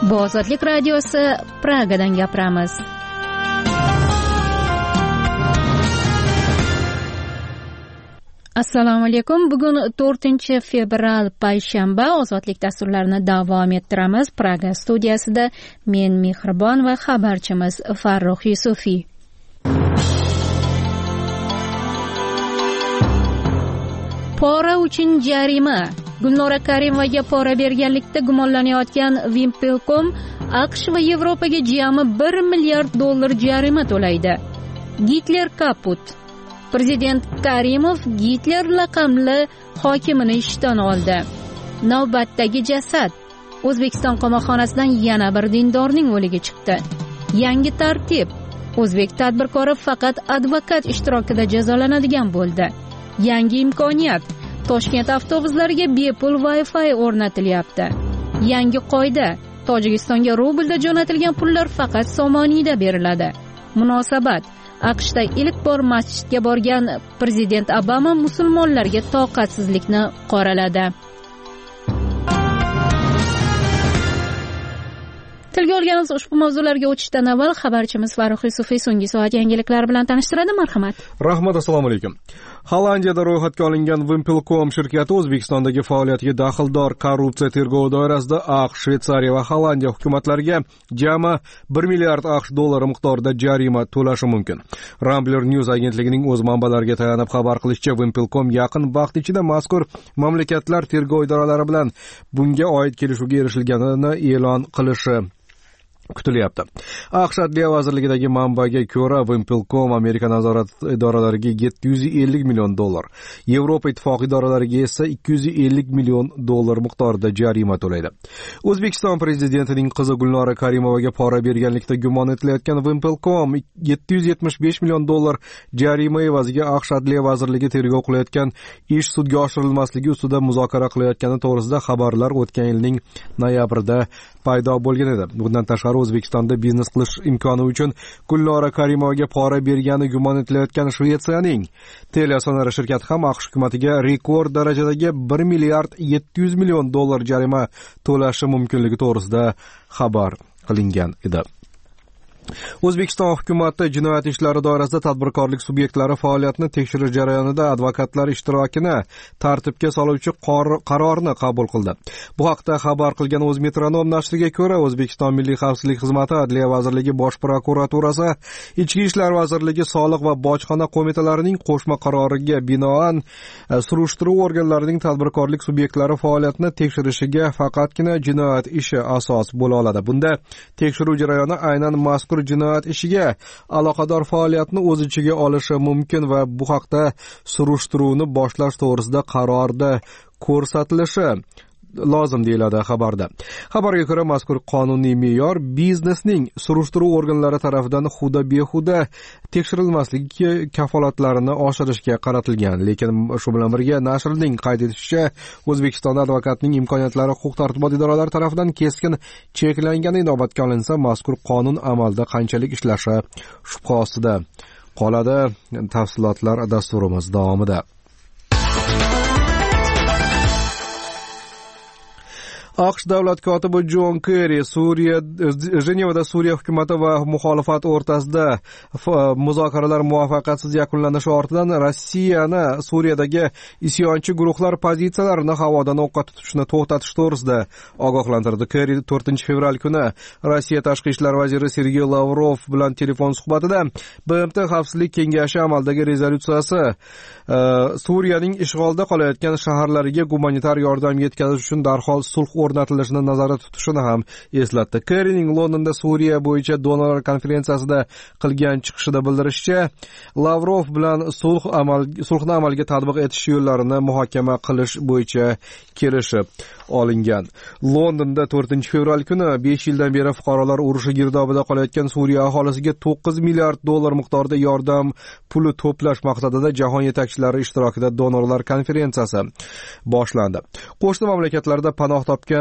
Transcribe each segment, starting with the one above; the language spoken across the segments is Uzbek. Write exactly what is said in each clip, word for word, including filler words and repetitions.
Bu Ozodlik radiosi, Pragadan gapiramiz. Assalomu alaykum. Bugun to'rtinchi fevral payshanba. Ozodlik dasturlarini davom ettiramiz. Praga studiyasida men Mehribon va xabarchimiz Farruh Yusufiy. Pora uchun jarima. Gulnora Karimovaga pora berganlikda gumonlanayotgan Wimpelcom AQSh va Yevropaga jami bir milliard dollar jarima to'laydi. Gitler kaput. Prezident Karimov Gitler laqamli hokimini ishdan oldi. Navbatdagi jasad. O'zbekiston qamoqxonasidan yana bir dindorning o'ligi chiqdi. Yangi tartib. O'zbek tadbirkori faqat advokat ishtirokida jazolanadigan bo'ldi. Yangi imkoniyat. Toshkent avtobuslariga bepul Wi-Fi o'rnatilyapti. Yangi qoida. Tojikistonga rublda jo'natilgan pullar faqat somoniyda beriladi. Munosabat. AQShda ilk bor masjidga borgan prezident Obama musulmonlarga toqatsizlikni qoraladi. Tilga olganimiz ushbu mavzularga o'tishdan avval xabarchimiz Farruh Yusufiy so'nggi soat yangiliklari bilan tanishtiradi. Marhamat. Rahmat, assalomu alaykum. Hollandiyada ro'yxatga olingan Wimpelcom shirkati O'zbekistondagi faoliyatiga daxldor korrupsiya tergovi doirasida AQSh, Shveysariya va Hollandiya hukumatlariga jami bir milliard AQSh dollari miqdorida jarima to'lashi mumkin. Rambler News agentligining o'z manbalariga tayanib xabar qilishicha, Wimpelcom yaqin vaqt ichida mazkur mamlakatlar tergov idoralari bilan bunga oid kelishuvga erishilganini e'lon qilishi kutilyapti. AQSh Adliya vazirligidagi manbaga ko'ra, Wimpelcom Amerika nazorat idoralariga yetti yuz ellik million dollar, Yevropa ittifoqi idoralariga esa ikki yuz ellik million dollar miqdorida jarima to'laydi. O'zbekiston prezidentining qizi Gulnora Karimovaga pora berganlikda gumon etilayotgan Wimpelcom yetti yuz yetmish besh million dollar jarima evaziga AQSh Adliya vazirligi tergov qilayotgan ish sudga oshirilmasligi ustida muzokara qilayotgani to'g'risida xabarlar o'tgan yilning noyabrida paydo bo'lgan edi. Bundan tashqari O'zbekistonda biznes qilish imkoni uchun Gulnora Karimovaga pora bergani gumon etilayotgan Shvetsiyaning Telia shirkati ham AQSh hukumatiga rekord darajadagi bir milliard yetti yuz million dollar jarima to'lashi mumkinligi to'g'risida xabar qilingan edi. O'zbekiston hukumati jinoyat ishlari doirasida tadbirkorlik subyektlari faoliyatini tekshirish jarayonida advokatlar ishtirokini tartibga soluvchi qarorni qabul qildi. Bu haqda xabar qilgan O'zmetronom nashriga ko'ra, O'zbekiston Milliy xavfsizlik xizmati, Adliya vazirligi, Bosh prokuraturasi, Ichki ishlar vazirligi, Soliq va bojxona qo'mitalarining qo'shma qaroriga binoan surishtiruv organlarining tadbirkorlik subyektlari faoliyatini tekshirishiga faqatgina jinoyat ishi asos bo'la oladi. Bunda tekshiruv jarayoni aynan mazkur jinoyat ishiga aloqador faoliyatni o'z ichiga olishi mumkin va bu haqda surishtiruvni boshlash to'g'risida qarorda ko'rsatilishi lozim deyiladi xabarda. Xabarga ko'ra, mazkur qonuniy me'yor biznesning surishtiruv organlari tomonidan xudo behuda tekshirilmasligi kafolatlarini oshirishga qaratilgan. Lekin shu bilan birga nashrning qayd etishicha, O'zbekistonda advokatning imkoniyatlari huquq-tartibot idoralari tomonidan keskin cheklangani inobatga olinsa, mazkur qonun amalda qanchalik ishlashi shubha ostida qoladi. Tafsilotlar dasturimiz davomida. AQSh davlat kotibi Jon Kerri Suriya Jenevada Suriya hukumati va muxolifat o'rtasida muzokaralar muvaffaqiyatsiz yakunlanishi ortidan Rossiyani Suriyadagi isyonchi guruhlar pozitsiyalarini havodan o'qqa tutishni to'xtatish to'g'risida ogohlantirdi. Kerri to'rtinchi fevral kuni Rossiya tashqi ishlar vaziri Sergey Lavrov bilan telefon suhbatida B M T Xavfsizlik kengashi amaldagi rezolyutsiyasi Suriyaning ishg'olda qolayotgan shaharlariga gumanitar yordam yetkazish uchun darhol sulh o'rnatilishini nazarda tutishini ham eslatdi. Kerrining Londonda Suriya bo'yicha donorlar konferensiyasida qilgan chiqishida bildirishicha, Lavrov bilan sulh amal sulhni amalga tatbiq etish yo'llarini muhokama qilish bo'yicha kelishib olingan. Londonda to'rtinchi fevral kuni besh yildan beri fuqarolar urushi girdobida qolayotgan Suriya aholisiga to'qqiz milliard dollar miqdorida yordam puli to'plash maqsadida jahon yetakchilari ishtirokida donorlar konferensiyasi boshlandi. Qo'shni mamlakatlarda panoh topgan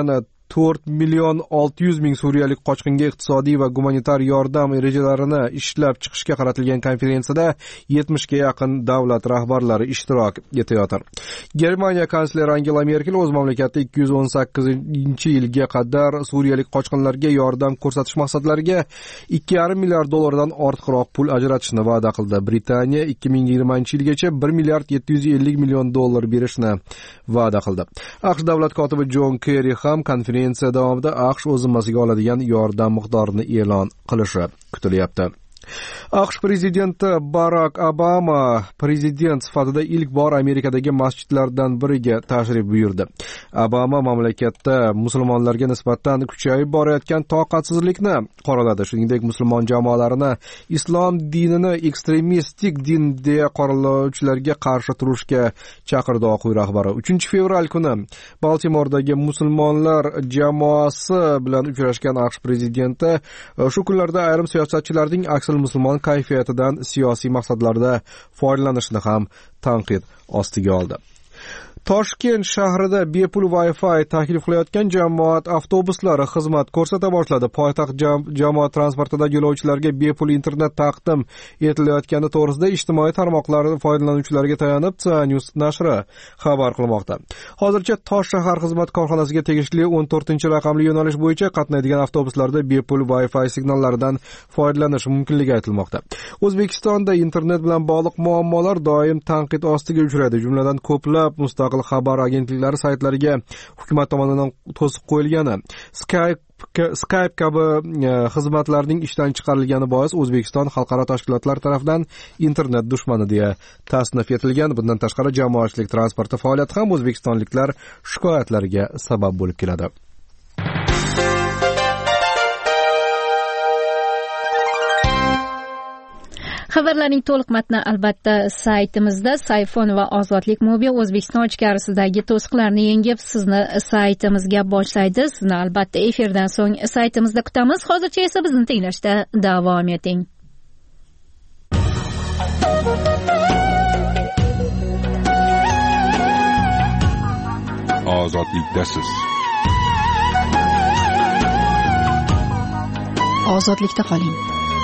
to'rt million olti yuz ming suriyalik qochqinga iqtisodiy va gumanitar yordam rejalarini ishlab chiqishga qaratilgan konferensiyada yetmishga yaqin davlat rahbarlari ishtirok etayotir. Germaniya kansleri Angela Merkel o'z mamlakatida ikki yuz o'n sakkizinchi yilga qadar suriyalik qochqinlarga yordam ko'rsatish maqsadlariga ikki yarim milliard dollardan ortiqroq pul ajratishni va'da qildi. Britaniya ikki ming yigirmanchi yilgacha bir milliard yetti yuz ellik million dollar berishni va'da qildi. AQSh davlat kotibi Jon Kerri ham konferensiya davomida AQSh o'z zimmasiga oladigan yordam miqdorini e'lon qilishi kutilyapti. AQSh prezidenti Barak Obama prezident sifatida ilk bor Amerikadagi masjidlardan biriga tashrif buyurdi. Obama mamlakatda musulmonlarga nisbatan kuchayib borayotgan toqatsizlikni qoraladi. Shuningdek, musulmon jamoalarini islom dinini ekstremistik din deya qoralovchilarga qarshi turishga chaqirdi. Oq uy rahbari uchinchi fevral kuni Baltimordagi musulmonlar jamoasi bilan uchrashgan AQSh prezidenti shu kunlarda ayrim siyosatchilarning aksal musulmon kayfiyatidan siyosiy maqsadlarda foydalanishni ham tanqid ostiga oldi. Toshkent shahrida bepul Wi-Fi taklif qilayotgan jamoat avtobuslari xizmat ko'rsata boshladi. Poytaxt jamoat transportidagi yo'lovchilarga bepul internet taqdim etilayotgani to'g'risida ijtimoiy tarmoqlar foydalanuvchilariga tayanib C News nashri xabar qilmoqda. Hozircha Tosh shahar xizmat korxonasiga tegishli o'n to'rtinchi raqamli yo'nalish bo'yicha qatnaydigan avtobuslarda bepul Wi-Fi signallaridan foydalanish mumkinligi aytilmoqda. O'zbekistonda internet bilan bog'liq muammolar doim tanqid ostiga uchraydi. Jumladan ko'plab mustaqil xabar agentliklari saytlariga hukumat tomonidan to'siq qo'yilgani, Skype Skype kabi xizmatlarning ishdan chiqarilgani bois O'zbekiston xalqaro tashkilotlar tomonidan internet dushmani deya tasnif etilgan. Bundan tashqari jamoatchilik transporti faoliyati ham o'zbekistonliklar shikoyatlariga sabab bo'lib keladi. Xabarlarning to'liq matni albatta saytimizda. Sayfon va Ozodlik Mobi O'zbekiston ichkarisidagi to'siqlarni yengib sizni saytimizga boshlaydi. Sizni albatta efirdan so'ng saytimizda kutamiz. Hozircha esa bizni tinglashda davom eting. Ozodlikdasiz. Ozodlikda qoling.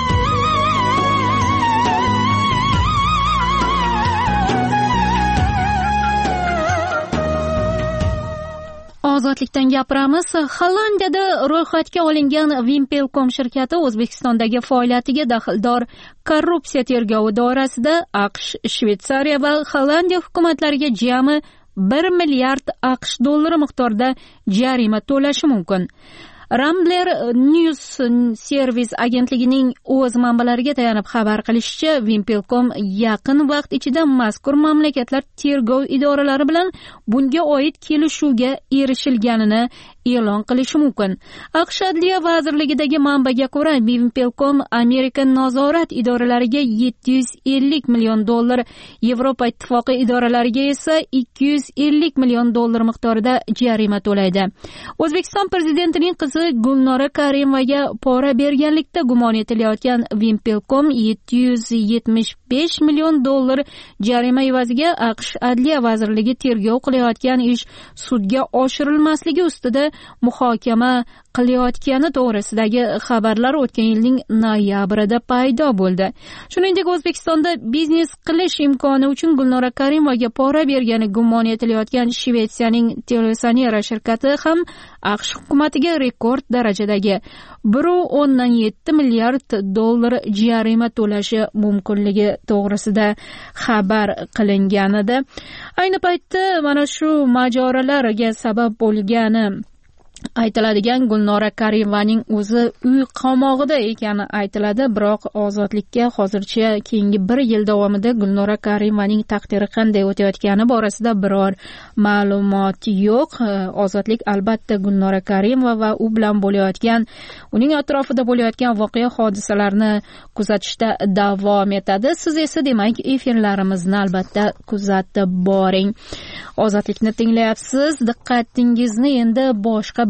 Ozodlikdan gapiramiz. Hollandiyada ro'yxatga olingan Wimpelkom shirkati O'zbekistondagi faoliyatiga daxldor korrupsiya tergovi doirasida AQSh, Shveysariya va Hollandiya hukumatlariga jami bir milliard AQSh dollari miqdorida jarima to'lashi mumkin. Rambler News Service agentligining o'z manbalariga tayanib xabar qilishicha, Wimpelkom yaqin vaqt ichida mazkur mamlakatlar tergov idoralari bilan bunga oid kelishuvga erishilganini e'lon qilishi mumkin. AQSh Adliya vazirligidagi manbaga ko'ra, Wimpelkom Amerika nazorat idoralariga yetti yuz ellik million dollar, Yevropa ittifoqi idoralariga esa ikki yuz ellik million dollar miqdorida jarima to'laydi. O'zbekiston prezidentining qizi Gulnora Karimovaga pora berganlikda gumon etilayotgan Wimpelkom yetti yuz yetmish besh million dollar jarima evaziga AQSh Adliya vazirligi tergov qilayotgan ish sudga oshirilmasligi ustida muhokama qilayotgani to'g'risidagi xabarlar o'tgan yilning noyabrida paydo bo'ldi. Shuningdek, O'zbekistonda biznes qilish imkoni uchun Gulnora Karimovaga pora bergani gumon etilayotgan Shvetsiyaning Telesonera shirkati ham AQSh hukumatiga rekord darajadagi bir nuqta o'ndan yetti milliard dollar jarima to'lashi mumkinligi to'g'risida xabar qilinganida. Ayni paytda mana shu mojarolarga sabab bo'lgani aytiladigan Gulnora Karimovaning o'zi uy qamog'ida ekani aytiladi, biroq ozodlikka hozircha keyingi bir yil davomida Gulnora Karimovaning taqdiri qanday o'tayotgani borasida biror ma'lumot yo'q. Ozodlik albatta Gulnora Karimova va u bilan bo'layotgan, uning atrofida bo'layotgan voqea hodisalarni kuzatishda davom etadi. Siz esa demak efirlarimizni albatta kuzatib boring. Ozodlikni tinglayapsiz. Diqqatingizni endi boshqa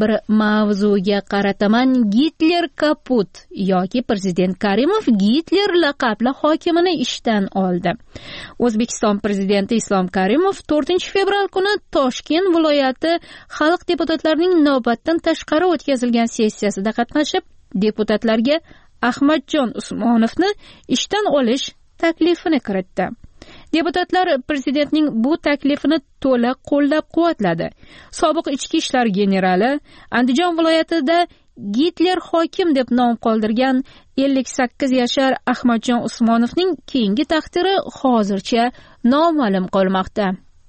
bir mavzuga qarataman. Gitler kaput yoki prezident Karimov Gitler laqabli hokimini ishdan oldi. O'zbekiston prezidenti Islom Karimov to'rtinchi fevral kuni Toshkent viloyati xalq deputatlarining navbatdan tashqari o'tkazilgan sessiyasida qatnashib, deputatlarga Ahmadjon Usmonovni ishdan olish taklifini kiritdi. Deputatlar prezidentning bu taklifini to'la qo'llab-quvvatladi. Sobiq ichki ishlar generali Andijon viloyatida Gitler hokim deb nom qoldirgan ellik sakkiz yashar Ahmadjon Usmonovning keyingi taqdiri hozircha noma'lum qolmoqda.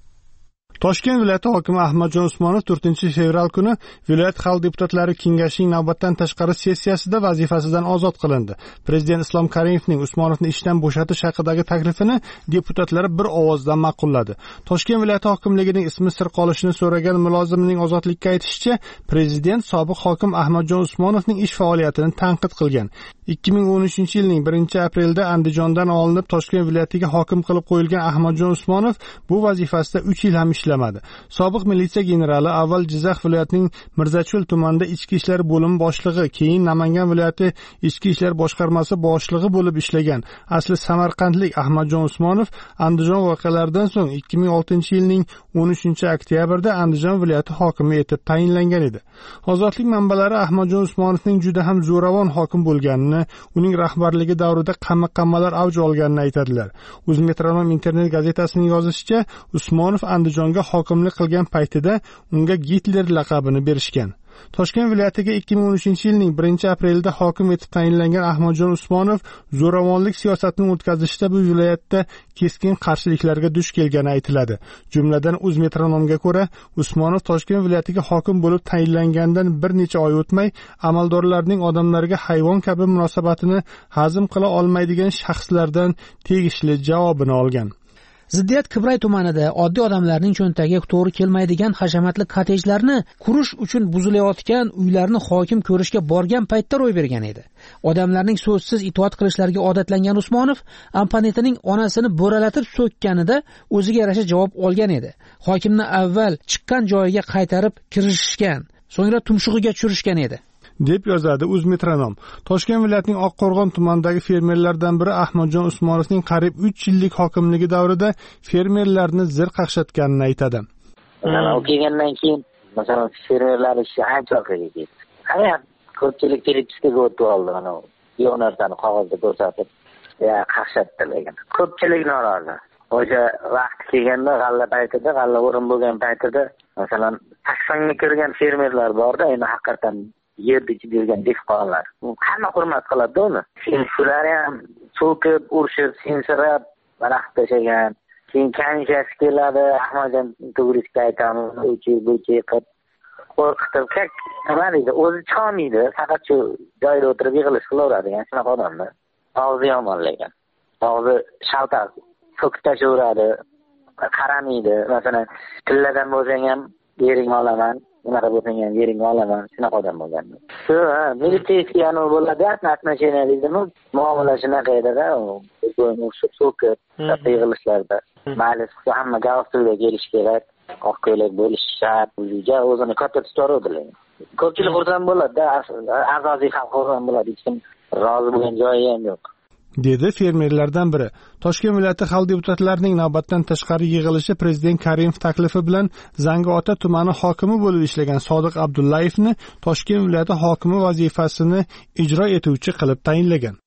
Toshkent viloyati hokimi Ahmadjon Usmonov to'rtinchi fevral kuni viloyat xalq deputatlari kengashining navbatdan tashqari sessiyasida vazifasidan ozod qilindi. Prezident Islom Karimovning Usmonovni ishdan bo'shatish haqidagi taklifini deputatlar bir ovozdan ma'qulladi. Toshkent viloyati hokimligining ismi sir qolishini so'ragan mulozimning ozodlikka aytishicha, prezident sobiq hokim Ahmadjon Usmonovning ish faoliyatini tanqid qilgan. ikki ming o'n uchinchi yilning birinchi aprelida Andijondan olinib Toshkent viloyatiga hokim qilib qo'yilgan Ahmadjon Usmonov bu vazifasida uch yil ham ishlamadi. Sobiq militsiya generali avval Jizzax viloyatining Mirzacho'l tumanida ichki ishlar bo'limi boshlig'i, keyin Namangan viloyati ichki ishlar boshqarmasi boshlig'i bo'lib ishlagan. Asli samarqandlik Ahmadjon Usmonov Andijon voqealaridan so'ng ikki ming oltinchi yilning o'n uchinchi oktyabrda Andijon viloyati hokimi etib tayinlangan edi. Ozodlik manbalari Ahmadjon Usmonovning juda ham zo'ravon hokim bo'lganini, uning rahbarligi davrida qamoq-qammalar avj olganini aytadilar. O'zmetronom internet gazetasining yozishicha, Usmonov Andijonga hokimlik qilgan paytida unga Gitler laqabini berishgan. Toshkent viloyatiga ikki ming o'n uchinchi yilning birinchi aprelida hokim etib tayinlangan Ahmadjon Usmonov zo'ravonlik siyosatini o'tkazishda bu viloyatda keskin qarshiliklarga duch kelgani aytiladi. Jumladan O'zmetronomga ko'ra, Usmonov Toshkent viloyatiga hokim bo'lib tayinlangandan bir necha oy o'tmay amaldorlarning odamlarga hayvon kabi munosabatini hazm qila olmaydigan shaxslardan tegishli javobini olgan. Ziddiyat Qibray tumanida oddiy odamlarning cho'ntagiga to'g'ri kelmaydigan hashamatli kottejlarni qurish uchun buzilayotgan uylarni hokim ko'rishga borgan paytda ro'y bergan edi. Odamlarning so'zsiz itoat qilishlariga odatlangan Usmonov opponentining onasini bo'ralatib so'kkanida o'ziga yarasha javob olgan edi. Hokimni avval chiqqan joyiga qaytarib kirishgan, so'ngra tumshug'iga tushirishgan edi, deb yozadi O'zmetronom. Toshkent viloyatining Oqqo'rg'on tumanidagi fermerlardan biri Ahmadjon Usmonovning qariyb uch yillik hokimligi davrida fermerlarni zir qaqshatganini aytadi. Mana u kelgandan keyin, masalan, fermerlar ishi ancha orqaga ketdi. Qara, ko'pchilik telepiskaga o'tib oldi, mana bu narsani qog'ozda ko'rsatib, ya qaqshatdilar. Ko'pchilik norozi. O'sha vaqt kelganda, g'alla paytida, g'alla o'rin bo'lgan paytida, masalan, taksonga kirgan fermerlar borda, endi haqiqatan yerda chidilgan dehqonlar. Hamma hurmat qiladi uni. Shular ham so'kib, urishib, sensirab, daraxt tashagan. Keyin kanishasi keladi, Ahmadjon to'g'risida aytamiz, uchi buchi qilib qo'rqitib, nima deydi, o'zi chiqolmaydi, faqat shu joyda o'tirib yig'ilish qilaveradi, yani shunaqa odamlar. Og'zi yomon lekin. Og'zi shaltoq, so'kib tashaveradi, qaramaydi. Masalan, tilladan bo'lsang ham yering olaman. Unaqa bo'lsang ham yeringga olaman, shunaqa odam bo'lgan. Shu, militsiyskiy anov bo'ladi, atmashina deydimi, muomala shunaqa edi-da, qo'yni urishib, so'kib, katta yig'ilishlarda. Mayli, hamma galstuga kelish kerak, oq ko'ylak bo'lish shart, uyga o'zini katta tutaveradilar. Ko'pchilik xursand bo'ladi-da, asosiy xalq xursand bo'ladi, hech kim rozi bo'lgan joyi ham yo'q, dedi fermerlardan biri. Toshkent viloyati xalq deputatlarining navbatdan tashqari yig'ilishi prezident Karimov taklifi bilan Zangiota tumani hokimi bo'lib ishlagan Sodiq Abdullayevni Toshkent viloyati hokimi vazifasini ijro etuvchi qilib tayinlagan.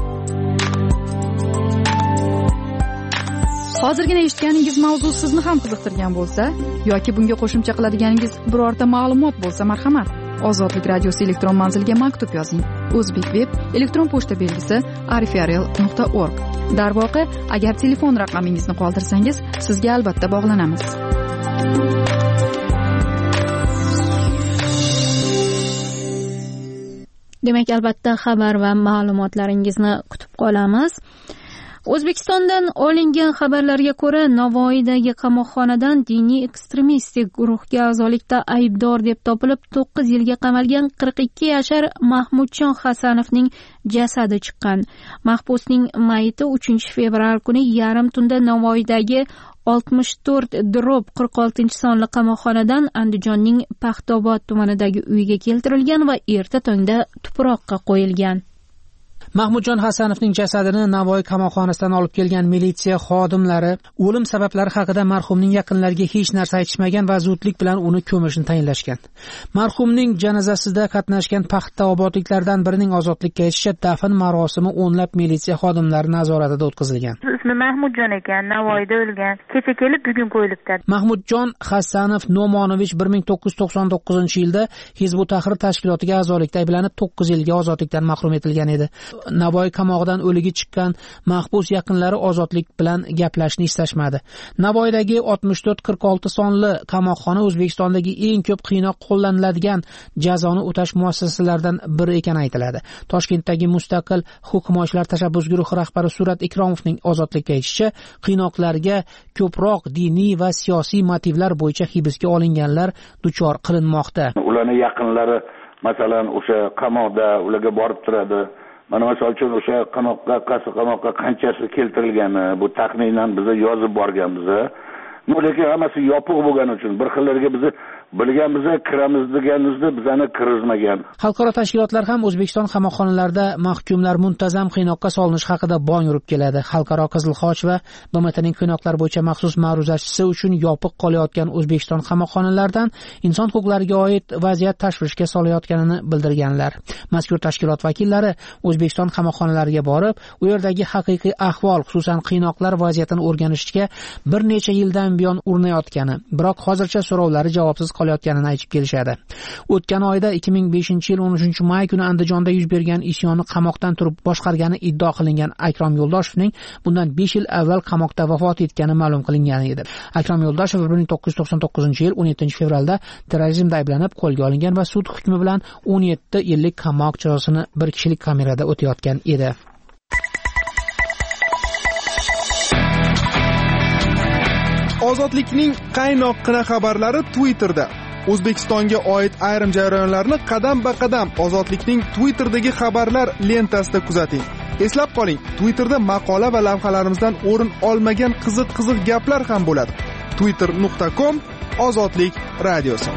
Hozirgina eshitganingiz mavzu sizni ham qiziqtirgan bo'lsa yoki bunga qo'shimcha qiladiganingiz birorta ma'lumot bo'lsa, marhamat, Ozodlik radiosi elektron manziliga maktub yozing. O'zbekveb elektron pochta belgisi arifrl nuqta org. Darvoqe, agar telefon raqamingizni qoldirsangiz, sizga albatta bog'lanamiz. Demak, albatta xabar va ma'lumotlaringizni kutib qolamiz. O'zbekistondan olingan xabarlarga ko'ra, Navoiydagi qamoqxonadan diniy ekstremistik guruhga a'zolikda aybdor deb topilib to'qqiz yilga qamalgan qirq ikki yashar Mahmudjon Hasanovning jasadi chiqqan. Mahbusning mayiti uchinchi fevral kuni yarim tunda Navoiydagi oltmish to'rt drop qirq oltinchi sonli qamoqxonadan Andijonning Paxtaobod tumanidagi uyga keltirilgan va erta tongda tuproqqa qo'yilgan. Mahmudjon Hasanovning jasadini Navoiy qamoqxonasidan olib kelgan militsiya xodimlari o'lim sabablari haqida marhumning yaqinlariga hech narsa aytishmagan va zudlik bilan uni ko'mishni tayinlashgan. Marhumning janozasida qatnashgan Paxtaobodliklardan birining ozodlikka etishicha dafn marosimi o'nlab militsiya xodimlari nazoratida o'tkazilgan. Ismi Mahmudjon ekan, Navoiyda o'lgan. Kecha kelib bugun qo'yilibdi. Mahmudjon Hasanov Nomonovich bir ming to'qqiz yuz to'qson to'qqizinchi yilda Hizb ut-Tahrir tashkilotiga a'zolikda ayblanib to'qqiz yilga ozodlikdan mahrum etilgan edi. Navoiy qamog'idan o'ligi chiqqan mahbus yaqinlari ozodlik bilan gaplashishni istashmadi. Navoiydagi oltmish to'rt qirq olti sonli qamoqxona O'zbekistondagi eng ko'p qiynoq qo'llaniladigan jazoni o'tash muassasalaridan biri ekani aytiladi. Toshkentdagi mustaqil huquq himoyachilar tashabbus guruhi rahbari Surat Ikromovning ozodlikka aytishicha, qiynoqlarga ko'proq diniy va siyosiy motivlar bo'yicha hibsga olinganlar duchor qilinmoqda. Ularning yaqinlari masalan o'sha qamoqda ularga borib turadi. Mana misol uchun o'sha qamoqqa, qaysi qamoqqa qanchasi keltirilgani, bu taxminan biz yozib borganmiz. Lekin hammasi yopiq bo'lgani uchun bir xillariga biz bilganmiz, kiramiz deganimizda bizani kirgizmagan. Xalqaro tashkilotlar ham O'zbekiston qamoqxonalarida mahkumlar muntazam qiynoqqa solinish haqida bong urib keladi. Xalqaro Qizil Xoch va B M Tning qiynoqlar bo'yicha maxsus ma'ruzachisi uchun yopiq qolayotgan O'zbekiston qamoqxonalaridan inson huquqlariga oid vaziyat tashvishga solayotganini bildirganlar. Mazkur tashkilot vakillari O'zbekiston qamoqxonalariga borib, u yerdagi haqiqiy ahvol, xususan qiynoqlar vaziyatini o'rganishga bir necha yildan buyon urinayotgani, biroq hozircha so'rovlari javobsiz qolayotganini aytib kelishadi. O'tgan oyda ikki ming beshinchi yil o'n uchinchi may kuni Andijonda yuz bergan isyonni qamoqdan turib boshqargani iddio qilingan Akrom Yo'ldoshovning bundan besh yil avval qamoqda vafot etgani ma'lum qilingan edi. Akrom Yo'ldoshev bir ming to'qqiz yuz to'qson to'qqizinchi yil o'n yettinchi fevralda terrorizmda ayblanib qo'lga olingan va sud hukmi bilan o'n yetti yillik qamoq jazosini bir kishilik kamerada o'tayotgan edi. Ozodlikning qaynoqqina xabarlari Twitterda. O'zbekistonga oid ayrim jarayonlarni qadam-ba-qadam Ozodlikning Twitter'dagi xabarlar lentasida kuzating. Eslab qoling, Twitterda maqola va lavhalarimizdan o'rin olmagan qiziq-qiziq gaplar ham bo'ladi. twitter nuqta com Ozodlik radiosi.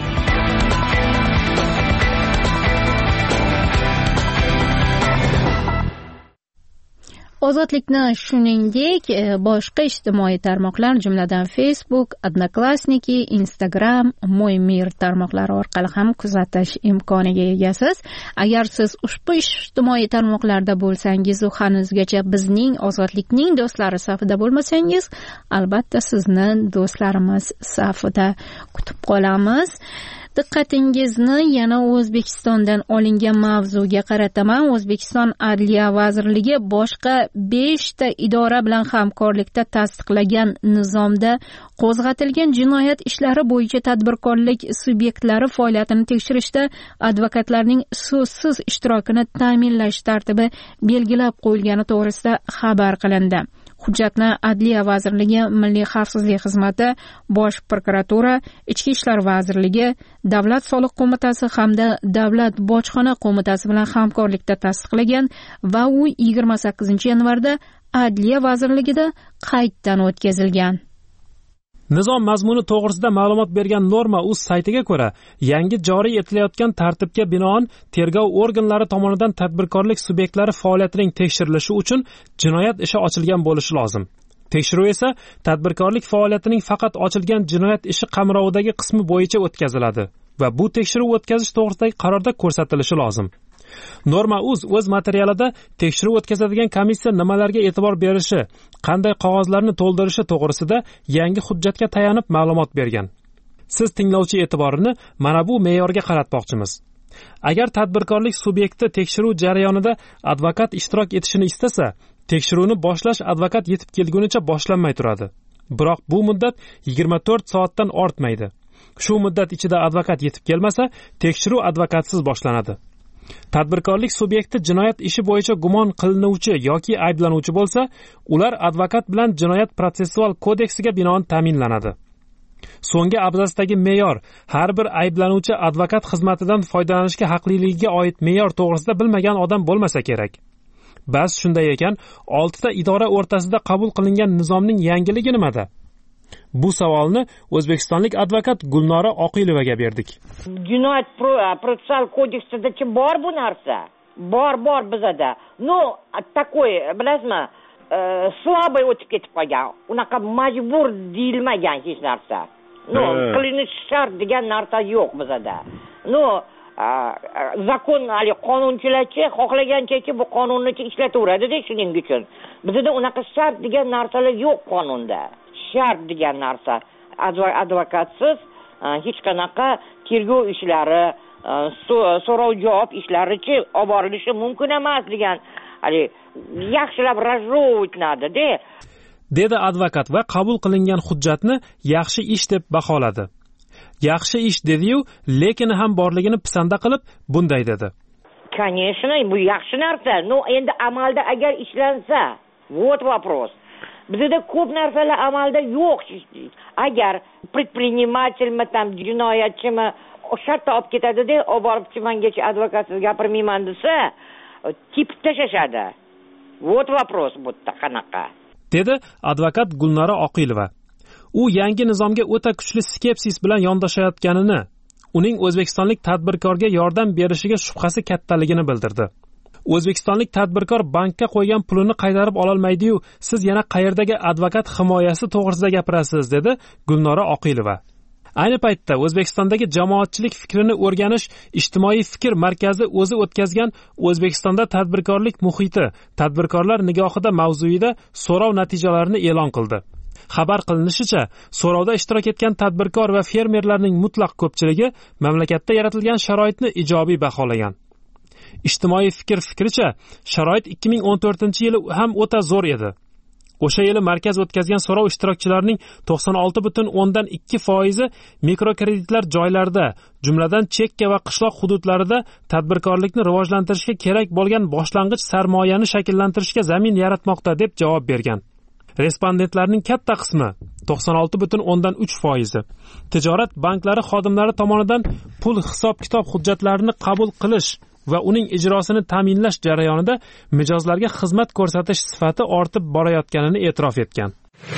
Ozodlikni shuningdek boshqa ijtimoiy tarmoqlar, jumladan Facebook, Odnoklassniki, Instagram, Mo'y Mir tarmoqlari orqali ham kuzatish imkoniga egasiz. Agar siz ushbu ijtimoiy tarmoqlarda bo'lsangiz va hanuzgacha bizning Ozodlikning do'stlari safida bo'lmasangiz, albatta sizni do'stlarimiz safida kutib qolamiz. Diqqatingizni yana O'zbekistondan olingan mavzuga qarataman. O'zbekiston Adliya vazirligi boshqa besh ta idora bilan hamkorlikda tasdiqlagan nizomda qo'zg'atilgan jinoyat ishlari bo'yicha tadbirkorlik subyektlari faoliyatini tekshirishda advokatlarning so'zsiz ishtirokini ta'minlash tartibi belgilab qo'yilgani to'g'risida xabar qilindi. Hujjatni Adliya vazirligi, Milliy xavfsizlik xizmati, Bosh prokuratura, Ichki ishlar vazirligi, Davlat soliq qo'mitasi hamda Davlat bojxona qo'mitasi bilan hamkorlikda tasdiqlagan va u yigirma sakkizinchi yanvarda Adliya vazirligida qayddan o'tkazilgan. Nizom mazmuni to'g'risida ma'lumot bergan Norma uz saytiga ko'ra, yangi joriy etilayotgan tartibga binoan tergov organlari tomonidan tadbirkorlik subyektlari faoliyatining tekshirilishi uchun jinoyat ishi ochilgan bo'lishi lozim. Tekshiruv esa tadbirkorlik faoliyatining faqat ochilgan jinoyat ishi qamrovidagi qismi bo'yicha o'tkaziladi va bu tekshiruv o'tkazish to'g'risidagi qarorda ko'rsatilishi lozim. Norma uz o'z materialida tekshiruv o'tkazadigan komissiya nimalarga e'tibor berishi, qanday qog'ozlarni to'ldirishi to'g'risida yangi hujjatga tayanib ma'lumot bergan. Siz tinglovchi e'tiborini mana bu me'yorga qaratmoqchimiz. Agar tadbirkorlik subyekti tekshiruv jarayonida advokat ishtirok etishini istasa, tekshiruvni boshlash advokat yetib kelgunicha boshlanmay turadi. Biroq bu muddat yigirma to'rt soatdan ortmaydi. Shu muddat ichida advokat yetib kelmasa, tekshiruv advokatsiz boshlanadi. Tadbirkorlik subyekti jinoyat ishi bo'yicha gumon qilinuvchi yoki ayblanuvchi bo'lsa, ular advokat bilan Jinoyat protsessual kodeksiga binoan ta'minlanadi. So'nggi abzasdagi me'yor har bir ayblanuvchi advokat xizmatidan foydalanishga haqliligiga oid me'yor to'g'risida bilmagan odam bo'lmasa kerak. Bas shunday ekan, olti ta idora o'rtasida qabul qilingan nizomning yangiligi nimada? Bu savolni o'zbekistonlik advokat Gulnora Oqilovaga berdik. Jinoyat protsessual kodeksida bor bu narsa. Bor, bor bizada. No, takoy, bilasizmi, slabay o'tib ketib qolgan. Unaqa majbur deyilmagan hech narsa. No, qilinishi shart degan narsa yo'q bizada. No, zakon, hali qonunchilarchi xohlagancha bu qonunni ishlataveradi-da, shuning uchun. Bizda unaqa shart degan narsalar yo'q qonunda. Shart degan narsa advokatsiz hech qanaqa tergov ishlari, so'rov javob ishlarichi olib borilishi mumkin emas degan, hali yaxshilab razrovitnadi-da, dedi advokat va qabul qilingan hujjatni yaxshi ish deb baholadi. Yaxshi ish dedi-yu, lekin ham borligini pisanda qilib bunday dedi. Конечно, bu yaxshi narsa. No, endi amalda agar ishlansa, вот вопрос. Bizda ko'p narsalar amalda yo'q. Agar предпринимательmi, tam jinoyatchimi shartta olib ketadi-da, olib borib chimangacha advokatsiz gapirmayman desa, tepib tashashadi. Вот вопрос bu qanaqa. dedi advokat Gulnora Oqilova. U yangi nizomga o'ta kuchli skepsis bilan yondashayotganini, uning o'zbekistonlik tadbirkorga yordam berishiga shubhasi kattaligini bildirdi. O'zbekistonlik tadbirkor bankka qo'ygan pulini qaytarib ololmaydi-yu, siz yana qayerdagi advokat himoyasi to'g'risida gapirasiz, dedi Gulnora Oqilova. Ayni paytda O'zbekistondagi jamoatchilik fikrini o'rganish ijtimoiy fikr markazi o'zi o'tkazgan O'zbekistonda tadbirkorlik muhiti, tadbirkorlar nigohida mavzuida so'rov natijalarini e'lon qildi. Xabar qilinishicha, so'rovda ishtirok etgan tadbirkor va fermerlarning mutlaq ko'pchiligi mamlakatda yaratilgan sharoitni ijobiy baholagan. Ijtimoiy fikr fikricha, sharoit ikki ming o'n to'rtinchi yili ham o'ta zo'r edi. O'sha yili markaz o'tkazgan so'rov ishtirokchilarining to'qson olti butun o'ndan ikki foizi mikrokreditlar joylarda, jumladan chekka va qishloq hududlarida tadbirkorlikni rivojlantirishga kerak bo'lgan boshlang'ich sarmoyani shakllantirishga zamin yaratmoqda deb javob bergan. Respondentlarning katta qismi to'qson olti butun o'ndan uch foizi tijorat banklari xodimlari tomonidan pul hisob-kitob hujjatlarini qabul qilish va uning ijrosini ta'minlash jarayonida mijozlarga xizmat ko'rsatish sifati ortib borayotganini e'tirof etgan.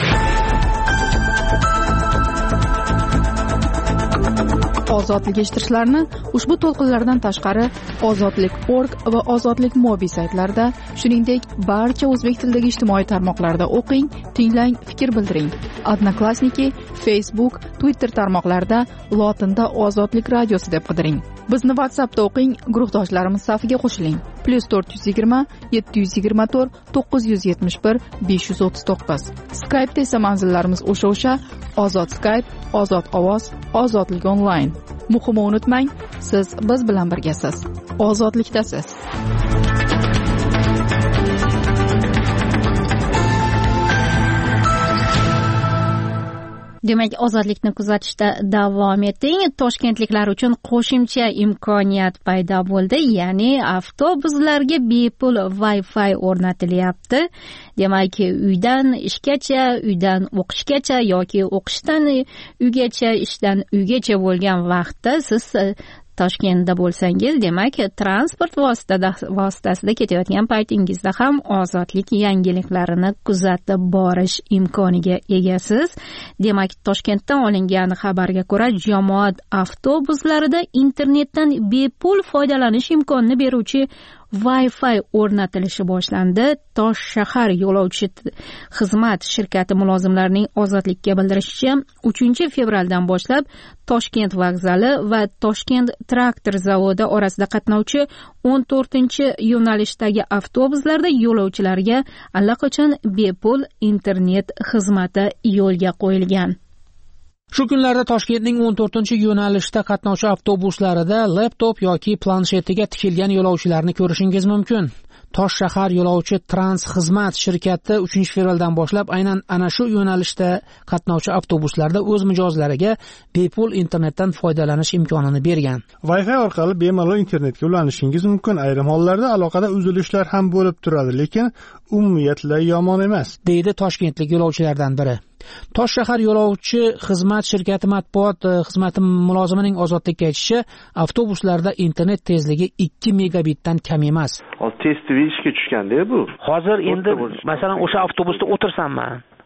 Ozodlik eshittirishlarni ushbu to'lqinlardan tashqari ozodlik punkt org va ozodlik mobi saytlarida, shuningdek barcha o'zbek tilidagi ijtimoiy tarmoqlarda o'qing, tinglang, fikr bildiring. Odnoklassniki, Facebook, Twitter tarmoqlarida lotinda Ozodlik radiosi deb qidiring. Bizni WhatsAppda o'qing, guruhdoshlarimiz safiga qo'shiling. plus to'rt yuz yigirma yetti yuz yigirma to'rt to'qqiz yuz yetmish bir besh yuz o'ttiz to'qqiz. Skype'da esa manzillarimiz o'sha-o'sha: Ozod Skype, Ozod ovoz, Ozodlik onlayn. Muhimi unutmang, siz biz bilan birgasiz. Ozodlikdasiz. Demak, ozodlikni kuzatishda davom eting. Toshkentliklar uchun qo'shimcha imkoniyat paydo bo'ldi, ya'ni avtobuslarga bepul Wi-Fi o'rnatilyapti. Demak, uydan ishgacha, uydan o'qishgacha yoki o'qishdan uygacha, ishdan uygacha bo'lgan vaqtda siz Toshkentda bo'lsangiz, demak, transport vositasida vositasida ketayotgan paytingizda ham ozodlik yangiliklarini kuzatib borish imkoniga egasiz. Demak, Toshkentdan olingan xabarga ko'ra, jamoat avtobuslarida internetdan bepul foydalanish imkonini beruvchi Wi-Fi o'rnatilishi boshlandi. Tosh shahar yo'lovchi xizmat shirkati mulozimlarining ozodlikka bildirishicha, uchinchi fevraldan boshlab Toshkent vokzali va Toshkent traktor zavodi orasida qatnovchi o'n to'rtinchi yo'nalishdagi avtobuslarda yo'lovchilarga allaqachon bepul internet xizmati yo'lga qo'yilgan. Shu kunlarda Toshkentning o'n to'rtinchi yo'nalishda qatnovchi avtobuslarida laptop yoki planshetiga tikilgan yo'lovchilarni ko'rishingiz mumkin. Tosh shahar yo'lovchi trans xizmat shirkati uchinchi fevraldan boshlab aynan ana shu yo'nalishda qatnovchi avtobuslarda o'z mijozlariga bepul internetdan foydalanish imkonini bergan. Wi-Fi orqali bemalol internetga ulanishingiz mumkin. Ayrim hollarda aloqada uzilishlar ham bo'lib turadi, lekin umumiyatla yomon emas, deydi toshkentlik yo'lovchilardan biri. Tosh shahar yo'lovchi xizmat shirkati matbuot xizmati mulozimining ozodlikka aytishicha, avtobuslarda internet tezligi ikki megabitdan kam emas. Hozir tez ishga tushganda bu. Hozir endi masalan o'sha avtobusda o'tirsam men,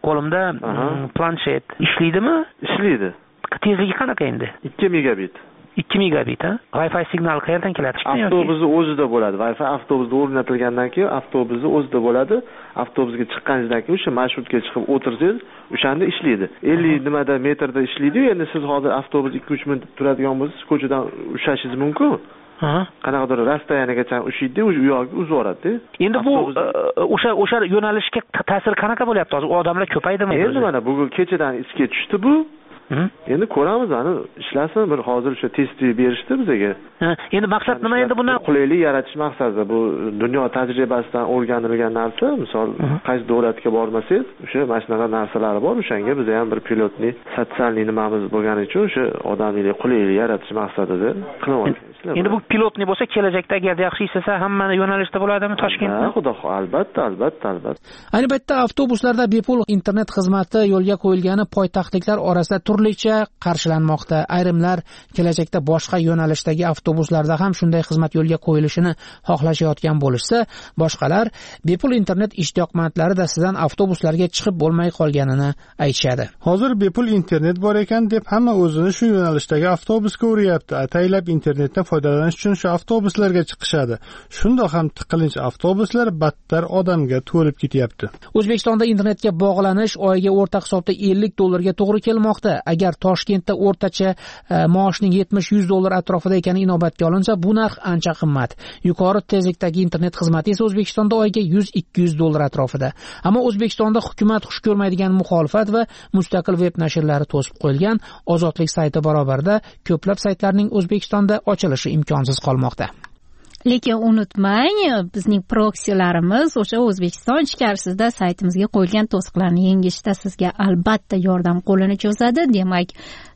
qo'limda planshet ishlaydimi? Ishlaydi. Tezligi qanaqa endi? ikki megabit. ikki megabit, ha? Wi-Fi signal qayerdan keladi? Avtobusning o'zida bo'ladi. Wi-Fi avtobusda o'rnatilgandan keyin avtobusning o'zida bo'ladi. Avtobusga chiqqaningizdan keyin o'sha marshrutga chiqib o'tirsangiz, o'shanda ishlaydi. ellik nimada metrda ishlaydi-yu, endi siz hozir avtobus ikki uch minut turadigan bo'lsangiz, ko'chadan ushlashingiz mumkin. Ha, qanaqadir rastayanigacha ushlaydi, u yoqqa uzib yuboradi. Endi bu o'sha o'sha yo'nalishga ta'sir qanaqa bo'lyapti? Hozir odamlar ko'paydimi? Endi mana bugun kechadan isga tushdi bu. Endi ko'ramiz, ana ishlasin, bir hozir o'sha testni berishdi bizga. Endi maqsad nima endi bundan? Qulaylik yaratish maqsadida bu dunyo tajribasidan o'rganilgan narsa. Misol, qaysi davlatga bormasangiz, o'sha mana shunaqa narsalar bor. O'shanga biz ham bir pilotni sotsialniy nimamiz bo'lgani uchun o'sha odamlarga qulaylik yaratish maqsadida qilyapmiz. Endi bu pilotni bo'lsa, kelajakda agar yaxshi ishlasa, hamma yo'nalishda bo'ladimi Toshkentda? Xudo xohlasa, albatta, albatta, albatta. Ayni paytda avtobuslarda bepul internet xizmati yo'lga qo'yilgani poytaxtliklar orasida turlicha qarshilanmoqda. Ayrimlar kelajakda boshqa yo'nalishdagi avtobuslarda ham shunday xizmat yo'lga qo'yilishini xohlashayotgan bo'lishsa, boshqalar bepul internet ishtiyoqmandlari dastidan avtobuslarga chiqib bo'lmay qolganini aytishadi. Hozir bepul internet bor ekan deb hamma o'zini shu yo'nalishdagi avtobusga uryapti. Ataylab internetdan foydalanish uchun shu avtobuslarga chiqishadi. Shundoq ham tiqilinch avtobuslar battar odamga to'lib ketyapti. O'zbekistonda internetga bog'lanish oyiga o'rta hisobda ellik dollarga to'g'ri kelmoqda. Agar Toshkentda o'rtacha e, maoshning yetmish yuz dollar atrofida ekani inobatga olinsa, bu narx ancha qimmat. Yuqori tezlikdagi internet xizmati esa O'zbekistonda oyiga yuz ikki yuz dollar atrofida. Ammo O'zbekistonda hukumat xush ko'rmaydigan muxolifat va mustaqil web nashrlari to'sib qo'yilgan Ozodlik sayti barobarida ko'plab saytlarning O'zbekistonda ochilishi imkonsiz qolmoqda. Lekin unutmang, bizning proksilarimiz o'sha O'zbekiston ichkarisida saytimizga qo'yilgan to'siqlarni yengishda sizga albatta yordam qo'lini cho'zadi. Demak,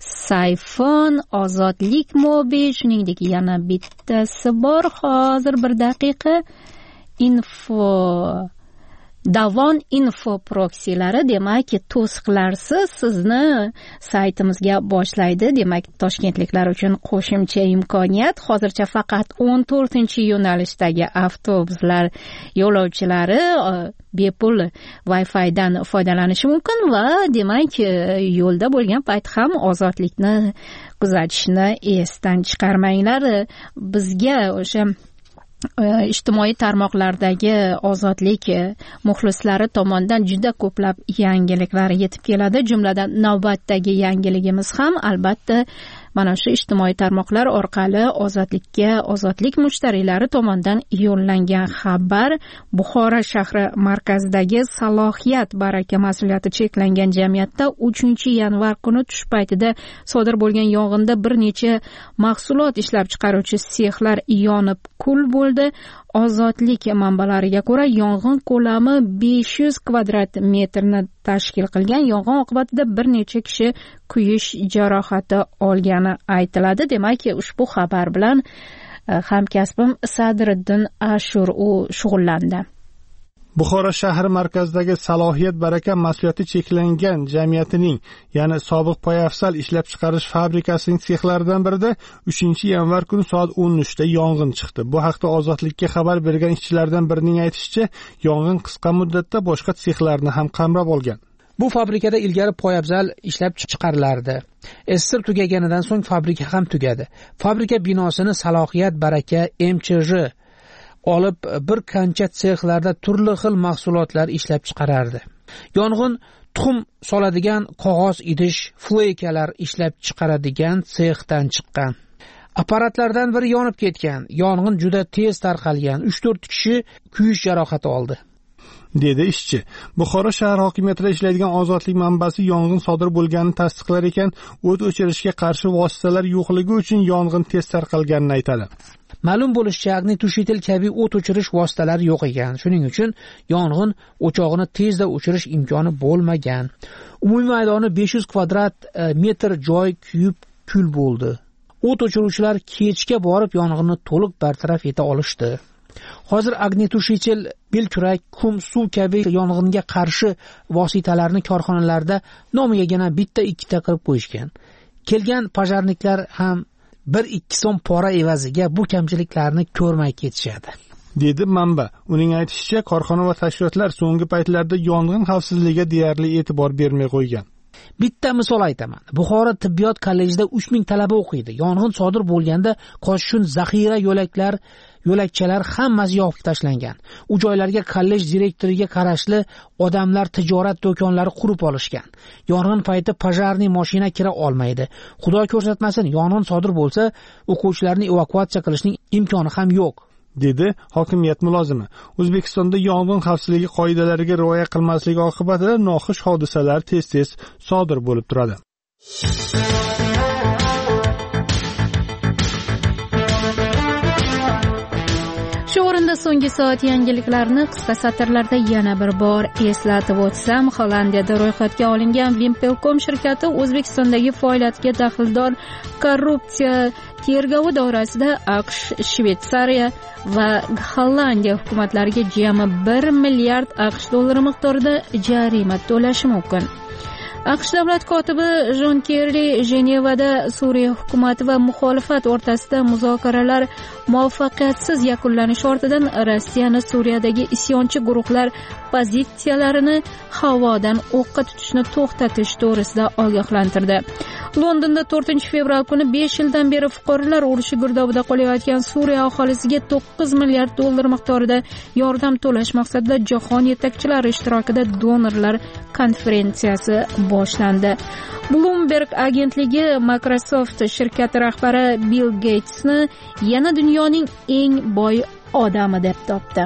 Sayfon, Ozodlik Mobi, shuningdek yana bittasi bor. Hozir bir daqiqa. Info Davon info proksilari, demak, to'siqlarsiz sizni saytimizga boshlaydi. Demak, toshkentliklar uchun qo'shimcha imkoniyat. Hozircha faqat o'n to'rtinchi yo'nalishdagi avtobuslar yo'lovchilari bepul Wi-Fi dan foydalanishi mumkin va demak, yo'lda bo'lgan payt ham ozodlikni kuzatishni esdan chiqarmanglar. Bizga o'sha ijtimoiy tarmoqlardagi Ozodlik muxlislari tomonidan juda ko'plab yangiliklar yetib keladi. Jumladan navbatdagi yangiligimiz ham albatta mana shu ijtimoiy tarmoqlar orqali Ozodlikka Ozodlik mushtariylari tomonidan yo'llangan xabar. Buxoro shahri markazidagi Salohiyat baraka mas'uliyati cheklangan jamiyatda uchinchi yanvar kuni tush paytida sodir bo'lgan yong'inda bir necha mahsulot ishlab chiqaruvchi sexlar yonib kul bo'ldi. Ozodlik manbalariga ko'ra, yong'in ko'lami besh yuz kvadrat metrni tashkil qilgan. Yong'in oqibatida bir necha kishi kuyish jarohati olgani aytiladi. Demak, ushbu xabar bilan hamkasbim Sadriddin Ashur u shug'ullandi. Buxoro shahri markazidagi Salohiyat baraka mas'uliyati cheklangan jamiyatining, ya'ni sobiq poyafsal ishlab chiqarish fabrikasining sexlaridan birida uchinchi yanvar kuni soat o'n uchda yong'in chiqdi. Bu haqda Ozodlikka xabar bergan ishchilardan birining aytishicha, yong'in qisqa muddatda boshqa sexlarni ham qamrab olgan. Bu fabrikada ilgari poyabzal ishlab chiqarilardi. Esir tugaganidan so'ng fabrika ham tugadi. Fabrika binosini Salohiyat baraka M Ch J olib bir qancha sexlarda turli xil mahsulotlar ishlab chiqarardi. Yong'in tuxum soladigan qog'oz idish, fleykalar ishlab chiqaradigan sexdan chiqqan. Apparatlardan biri yonib ketgan. Yong'in juda tez tarqalgan. uch to'rt kishi kuyish jarohati oldi, dedi ishchi. Buxoro shahar hokimiyatida ishlaydigan Ozodlik manbasi yong'in sodir bo'lganini tasdiqlar ekan, o't o'chirishga qarshi vositalar yo'qligi uchun yong'in tez tarqalganini aytadi. Ma'lum bo'lishicha, agnitushitel kabi o't o'chirish vositalari yo'q ekan. Shuning uchun yong'in o'chog'ini tezda o'chirish imkoni bo'lmagan. Umumiy maydoni besh yuz kvadrat metr joy kuyib kul bo'ldi. O't o'chiruvchilar kechga borib yong'inni to'liq bartaraf eta olishdi. Hozir agnitushitel, belkurak, kum, suv kabi yong'inga qarshi vositalarni korxonalarda nomigagina bitta ikkita qilib qo'yishgan. Kelgan pojarniklar ham bir ikki so'm pora evaziga bu kamchiliklarni ko'rmay ketishadi. dedi manba. Uning aytishicha, korxona va tashkilotlar so'nggi paytlarda yong'in xavfsizligiga deyarli e'tibor bermay qo'ygan. Bitta misol aytaman. Buxoro tibbiyot kollejida uch ming talaba o'qiydi. Yong'in sodir bo'lganda qo'shun zaxira yo'laklar, yo'lakchalar hammasi yopib tashlangan. U joylarga kollej direktoriga qarashli odamlar tijorat do'konlari qurib olishgan. Yong'in payti pojarniy mashina kira olmaydi. Xudo ko'rsatmasin, yong'in sodir bo'lsa, o'quvchilarni evakuatsiya qilishning imkoni ham yo'q, dedi hokimiyat mulozimi. O'zbekistonda yong'in xavfsizligi qoidalariga rioya qilmasligi oqibatida noxush hodisalar tez-tez sodir bo'lib turadi. Shu o'rinda so'nggi soat yangiliklarni qisqa satrlarda yana bir bor eslatib o'tsam, Hollandiyada ro'yxatga olingan Wimpelkom shirkati O'zbekistondagi faoliyatiga daxldor korrupsiya tergovi doirasida AQSh, Shveysariya va Hollandiya hukumatlariga jami bir milliard AQSh dollari miqdorida jarima to'lashi mumkin. AQSh davlat kotibi Jon Kerri Jenevada Suriya hukumati va muxolifat o'rtasida muzokaralar muvaffaqiyatsiz yakunlanishi ortidan Rossiyani Suriyadagi isyonchi guruhlar pozitsiyalarini havodan o'qqa tutishni to'xtatish to'g'risida ogohlantirdi. Londonda to'rtinchi fevral kuni besh yildan beri fuqarolar urushi girdobida qolayotgan Suriya aholisiga to'qqiz milliard dollar miqdorida yordam to'lash maqsadida jahon yetakchilari ishtirokida donorlar konferensiyasi boshlandi. Bloomberg agentligi Microsoft shirkati rahbari Bill Gatesni yana dunyoning eng boy odami deb topdi.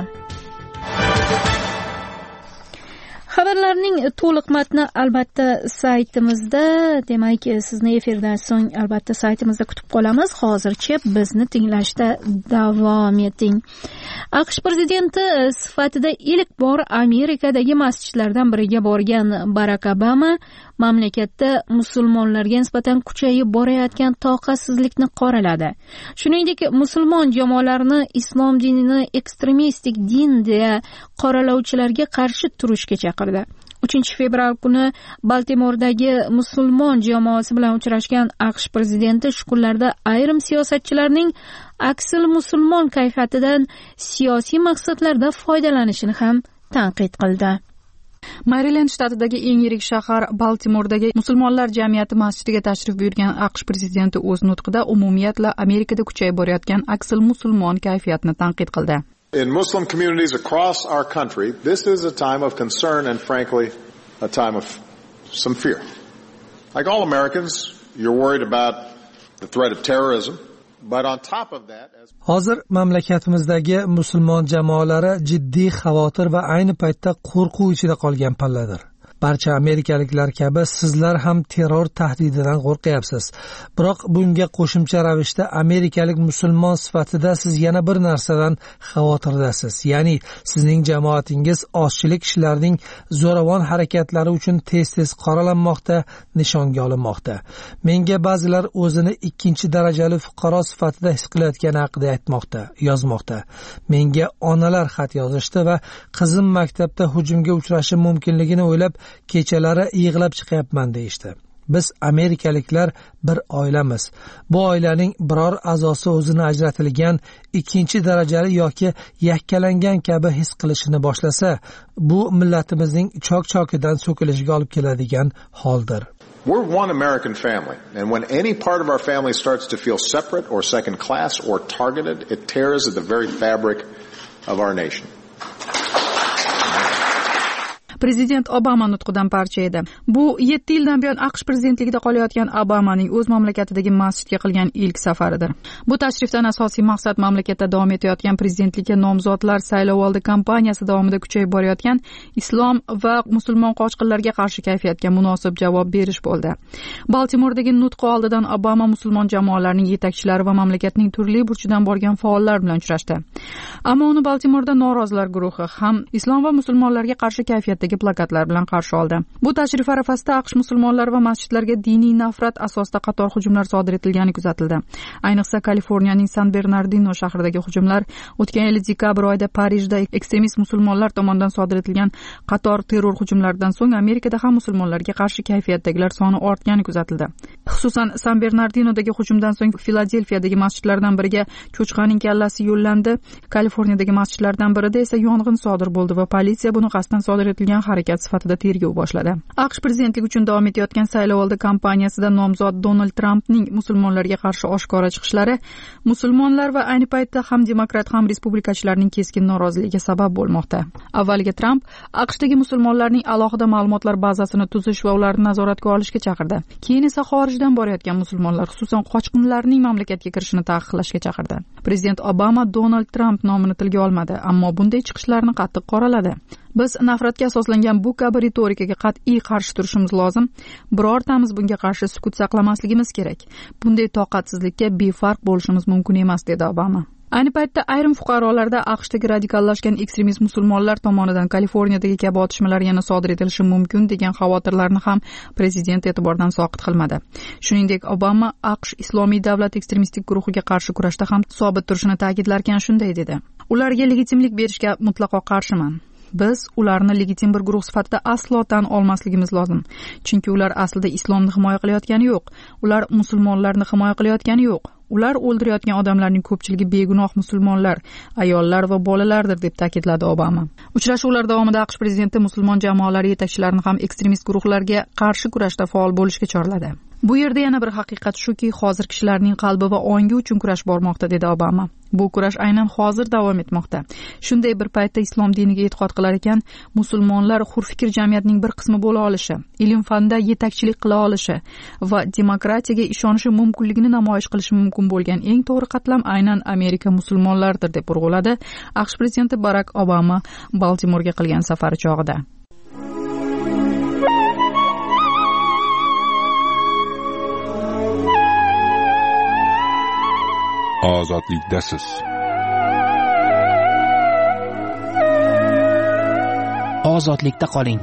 Xabarlarning to'liq matni albatta saytimizda, demak, sizni efirdan so'ng albatta saytimizda kutib qolamiz. Hozircha bizni tinglashda davom eting. AQSh prezidenti sifatida ilk bor Amerikadagi masjidlardan biriga borgan Barak Obama mamlakatda musulmonlarga nisbatan kuchayib borayotgan toqatsizlikni qoraladi. Shuningdek, musulmon jamoalarini islom dinini ekstremistik din deya qoralovchilarga qarshi turishga chaqirdi. uchinchi fevral kuni Baltimordagi musulmon jamoasi bilan uchrashgan AQSh prezidenti shu kunlarda ayrim siyosatchilarning aksil musulmon kayfiyatidan siyosiy maqsadlarda foydalanishini ham tanqid qildi. Maryland shtatidagi eng yirik shahar Baltimordagi musulmonlar jamiyati masjidiga tashrif buyurgan AQSh prezidenti o'z nutqida umumiyatla Amerikada kuchayib borayotgan aksil musulmon kayfiyatni tanqid qildi. In Muslim communities across our country, this is a time of concern and frankly a time of some fear. Like all Americans, you're worried about the threat of terrorism. But on top of that, as hozir mamlakatimizdagi musulmon jamoalari jiddiy xavotir va ayni paytda qo'rquv ichida qolgan palladir. Barcha amerikaliklar kabi sizlar ham terror tahdididan qo'rqyapsiz. Biroq bunga qo'shimcha ravishda amerikalik musulmon sifatida siz yana bir narsadan xavotirdasiz. Ya'ni sizning jamoatingiz ozchilik kishilarning zo'ravon harakatlari uchun tez-tez qoralanmoqda, nishonga olinmoqda. Menga ba'zilar o'zini ikkinchi darajali fuqaro sifatida his qilayotgani haqida aytmoqda, yozmoqda. Menga onalar xat yozishdi va qizim maktabda hujumga uchrashi mumkinligini o'ylab kechalari yig'lab chiqyapman deyishdi. Biz amerikaliklar bir oilamiz. Bu oilaning biror a'zosi o'zini ajratilgan, ikkinchi darajali yoki yakkalangan kabi his qilishini boshlasa, bu millatimizning chok-chokidan so'kilishiga olib keladigan holdir. We're one American family, and when any part of our family starts to feel separate or second class or targeted, it tears at the very fabric of our nation. Prezident Obama nutqidan parcha edi. Bu yetti yildan buyon AQSh prezidentligida qolayotgan Obamaning o'z mamlakatidagi masjidga qilgan ilk safaridir. Bu tashrifdan asosiy maqsad mamlakatda davom etayotgan prezidentlikka nomzodlar saylovoldi kampaniyasi davomida kuchayib borayotgan islom va musulmon qochqinlarga qarshi kayfiyatga munosib javob berish bo'ldi. Baltimordagi nutqi oldidan Obama musulmon jamoalarining yetakchilari va mamlakatning turli burchidan borgan faollar bilan uchrashdi. Ammo uni Baltimorda norozilar guruhi ham islom va musulmonlarga qarshi kayfiyatda plakatlar bilan qarshi oldi. Bu tashrif arafasida AQSh musulmonlari va masjidlarga diniy nafrat asosida qator hujumlar sodir etilgani kuzatildi. Ayniqsa Kaliforniyaning San Bernardino shahridagi hujumlar o'tgan yil dekabr oyida Parijda ekstremist musulmonlar tomonidan sodir etilgan qator terror hujumlaridan so'ng Amerikada ham musulmonlarga qarshi kayfiyatdagilar soni ortgani kuzatildi. Xususan, San Bernardinodagi hujumdan so'ng Filadelfiyadagi masjidlardan biriga cho'chqaning kallasi yo'llandi. Kaliforniyadagi masjidlardan birida esa yong'in sodir bo'ldi va politsiya buni qasddan sodir etilgan harakat sifatida tergov boshladi. AQSh prezidentligi uchun davom etayotgan saylovoldi kampaniyasida nomzod Donald Trampning musulmonlarga qarshi oshkora chiqishlari musulmonlar va ayni paytda ham demokrat ham respublikachilarning keskin noroziligiga sabab bo'lmoqda. Avvaliga Tramp AQShdagi musulmonlarning alohida ma'lumotlar bazasini tuzish va ularni nazoratga olishga chaqirdi. Keyin esa xorijdan borayotgan musulmonlar, xususan qochqinlarning mamlakatga kirishini taqiqlashga chaqirdi. Prezident Obama Donald Tramp nomini tilga olmadi, ammo bunday chiqishlarni qattiq qoraladi. Biz nafratga asoslangan bu kabi ritorikaga qat'iy qarshi turishimiz lozim. Birortamiz bunga qarshi sukut saqlamasligimiz kerak. Bunday toqatsizlikka befarq bo'lishimiz mumkin emas, dedi Obama. Ayni paytda ayrim fuqarolarda AQShdagi radikallashgan ekstremist musulmonlar tomonidan Kaliforniyadagi kabi otishmalar yana sodir etilishi mumkin degan xavotirlarni ham prezident e'tibordan soqit qilmadi. Shuningdek, Obama AQSh Islomiy davlat ekstremistik guruhiga qarshi kurashda ham sobit turishini ta'kidlarkan shunday dedi: "Ularga legitimlik berishga mutlaqo qarshiman. Biz ularni legitim bir guruh sifatida aslo tan olmasligimiz lozim. Chunki ular aslida islomni himoya qilayotgani yo'q. Ular musulmonlarni himoya qilayotgani yo'q. Ular o'ldirayotgan odamlarning ko'pchiligi begunoh musulmonlar, ayollar va bolalardir", deb ta'kidladi Obama. Uchrashuvlar davomida AQSh prezidenti musulmon jamoalari yetakchilarini ham ekstremist guruhlarga qarshi kurashda faol bo'lishga chorladi. "Bu yerda yana bir haqiqat shuki, hozir kishilarning qalbi va ongi uchun kurash bormoqda", dedi Obama. "Bu kurash aynan hozir davom etmoqda. Shunday bir paytda islom diniga e'tiqod qilar ekan, musulmonlar hurfikr jamiyatning bir qismi bo'la olishi, ilm-fanda yetakchilik qila olishi va demokratiyaga ishonishi mumkinligini namoyish qilishi mumkin bo'lgan eng to'g'ri qatlam aynan Amerika musulmonlaridir", deb urg'uladi AQSh prezidenti Barak Obama Baltimorga qilgan safari chog'ida. Ozodlikdasiz. Ozodlikda qoling.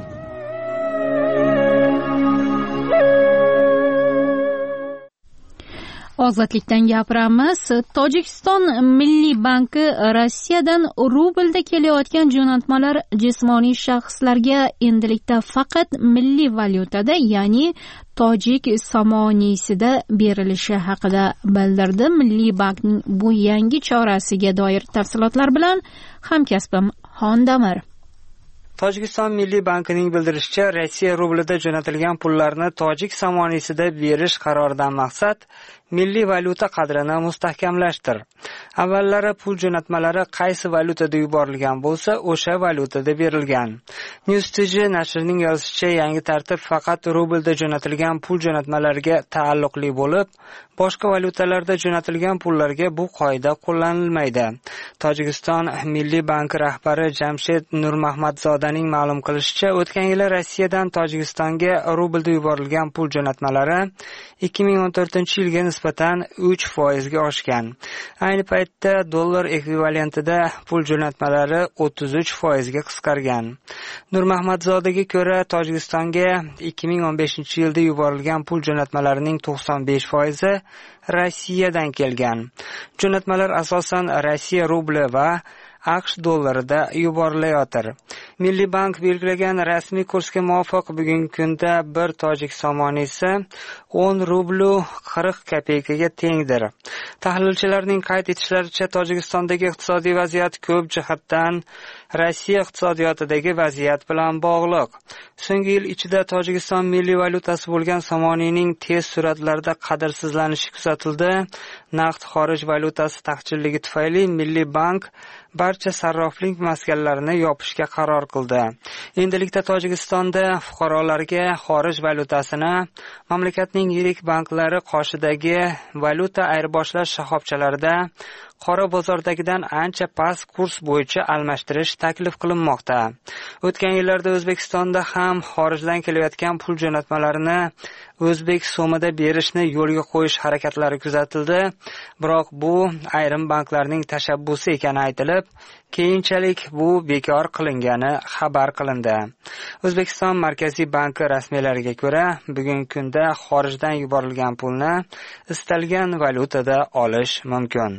Ozodlikdan gapiramiz. Tojikiston Milliy banki Rossiyadan rublda kelayotgan jo'natmalar jismoniy shaxslarga endilikda faqat milliy valyutada, ya'ni tojik somonisida berilishi haqida bildirdi. Milliy bankning bu yangi chorasiga doir tafsilotlar bilan hamkasbim Xondamir. Tojikiston Milliy bankining bildirishicha, Rossiya rublida jo'natilgan pullarni tojik somonisida berish qaroridan maqsad milliy valyuta qadrini mustahkamlashdir. Avvallari pul jo'natmalari qaysi valyutada yuborilgan bo'lsa, o'sha valyutada berilgan. NewsTG nashrining yozishicha, yangi tartib faqat rublda jo'natilgan pul jo'natmalariga taalluqli bo'lib, boshqa valyutalarda jo'natilgan pullarga bu qoida qo'llanilmaydi. Tojikiston Milliy banki rahbari Jamshid Nurmahmadzodaning ma'lum qilishicha, o'tgan yili Rossiyadan Tojikistonga rublda yuborilgan pul jo'natmalari ikki ming o'n to'rtinchi yilga nisbatan uch foizga oshgan. Ayni paytda dollar ekvivalentida pul jo'natmalari o'ttiz uch foizga qisqargan. Nurmahmadzodaga ko'ra, Tojikistonga ikki ming o'n beshinchi yilda yuborilgan pul jo'natmalarining to'qson besh foizi Rossiyadan kelgan. Jo'natmalar asosan Rossiya rubli va AQSh dollarida yuborilayotir. Milliy bank belgilagan rasmiy kursga muvofiq bugungi kunda bir tojik somonisi o'n rublu qirq kopeykaga tengdir. Tahlilchilarning qayd etishlaricha, Tojikistondagi iqtisodiy vaziyat ko'p jihatdan Rossiya iqtisodiyotidagi vaziyat bilan bog'liq. So'nggi yil ichida Tojikiston milliy valyutasi bo'lgan somoniyning tez sur'atlarda qadrsizlanishi kuzatildi. Naqd xorij valyutasi taqchilligi tufayli Milliy bank barcha sarroflik maskanlarini yopishga qaror qildi. Endilikda Tojikistonda fuqarolarga xorij valyutasini mamlakatning yirik banklari qoshidagi valyuta ayirboshlash shoxobchalarida qora bozordagidan ancha past kurs bo'yicha almashtirish taklif qilinmoqda. O'tgan yillarda O'zbekistonda ham xorijdan kelayotgan pul jo'natmalarini o'zbek so'mida berishni yo'lga qo'yish harakatlari kuzatildi. Biroq bu ayrim banklarning tashabbusi ekani aytilib, keyinchalik bu bekor qilingani xabar qilindi. O'zbekiston Markaziy banki rasmiylariga ko'ra, bugungi kunda xorijdan yuborilgan pulni istalgan valyutada olish mumkin.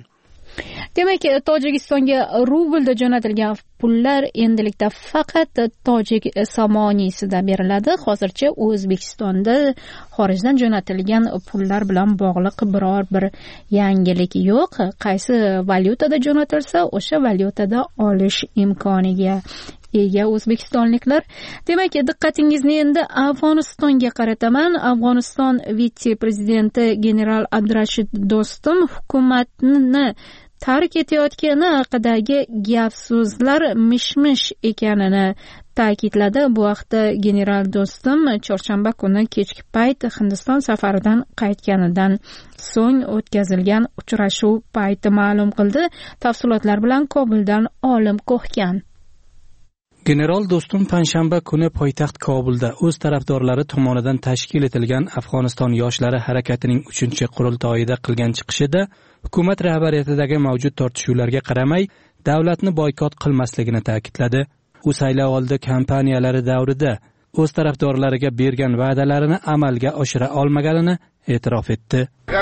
Demak, Tojikistonga rublda jo'natilgan pullar endilikda faqat tojik somonisida beriladi. Hozircha O'zbekistonda xorijdan jo'natilgan pullar bilan bog'liq biror bir yangilik yo'q. Qaysi valyutada jo'natilsa, o'sha valyutada olish imkoniga ega o'zbekistonliklar. Demak, diqqatingizni endi Afg'onistonga qarataman. Afg'oniston vitse-prezidenti general Abdurashid Do'stum hukumatni tark etayotgani haqidagi gap so'zlar mish-mish ekanini ta'kidladi. Bu haqda general Do'stum chorshanba kuni kechki payt Hindiston safaridan qaytganidan so'ng o'tkazilgan uchrashuv payti ma'lum qildi. Tafsilotlar bilan Kobuldan Olim Ko'hkan. General Do'stum panshanba kuni poytaxt Kobulda o'z tarafdorlari tomonidan tashkil etilgan Afg'oniston yoshlari harakatining uchinchi qurultoyida qilgan chiqishida hukumat rahbariyatidagi mavjud tortishuvlarga qaramay davlatni boykot qilmasligini ta'kidladi. U saylovoldi kampaniyalari davrida o'z tarafdorlariga bergan va'dalarini amalga oshira olmaganini e'tirof etdi.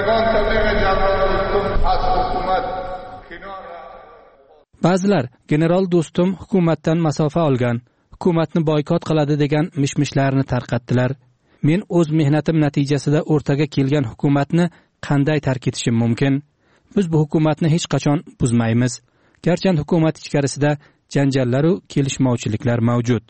Ba'zilar general Do'stum hukumatdan masofa olgan, hukumatni boykot qiladi degan mishmishlarni tarqatdilar. Men o'z mehnatim natijasida o'rtaga kelgan hukumatni qanday tark etishim mumkin? Biz bu hukumatni hech qachon buzmaymiz. Garchi hukumat ichkarisida janjallar va kelishmovchiliklar mavjud.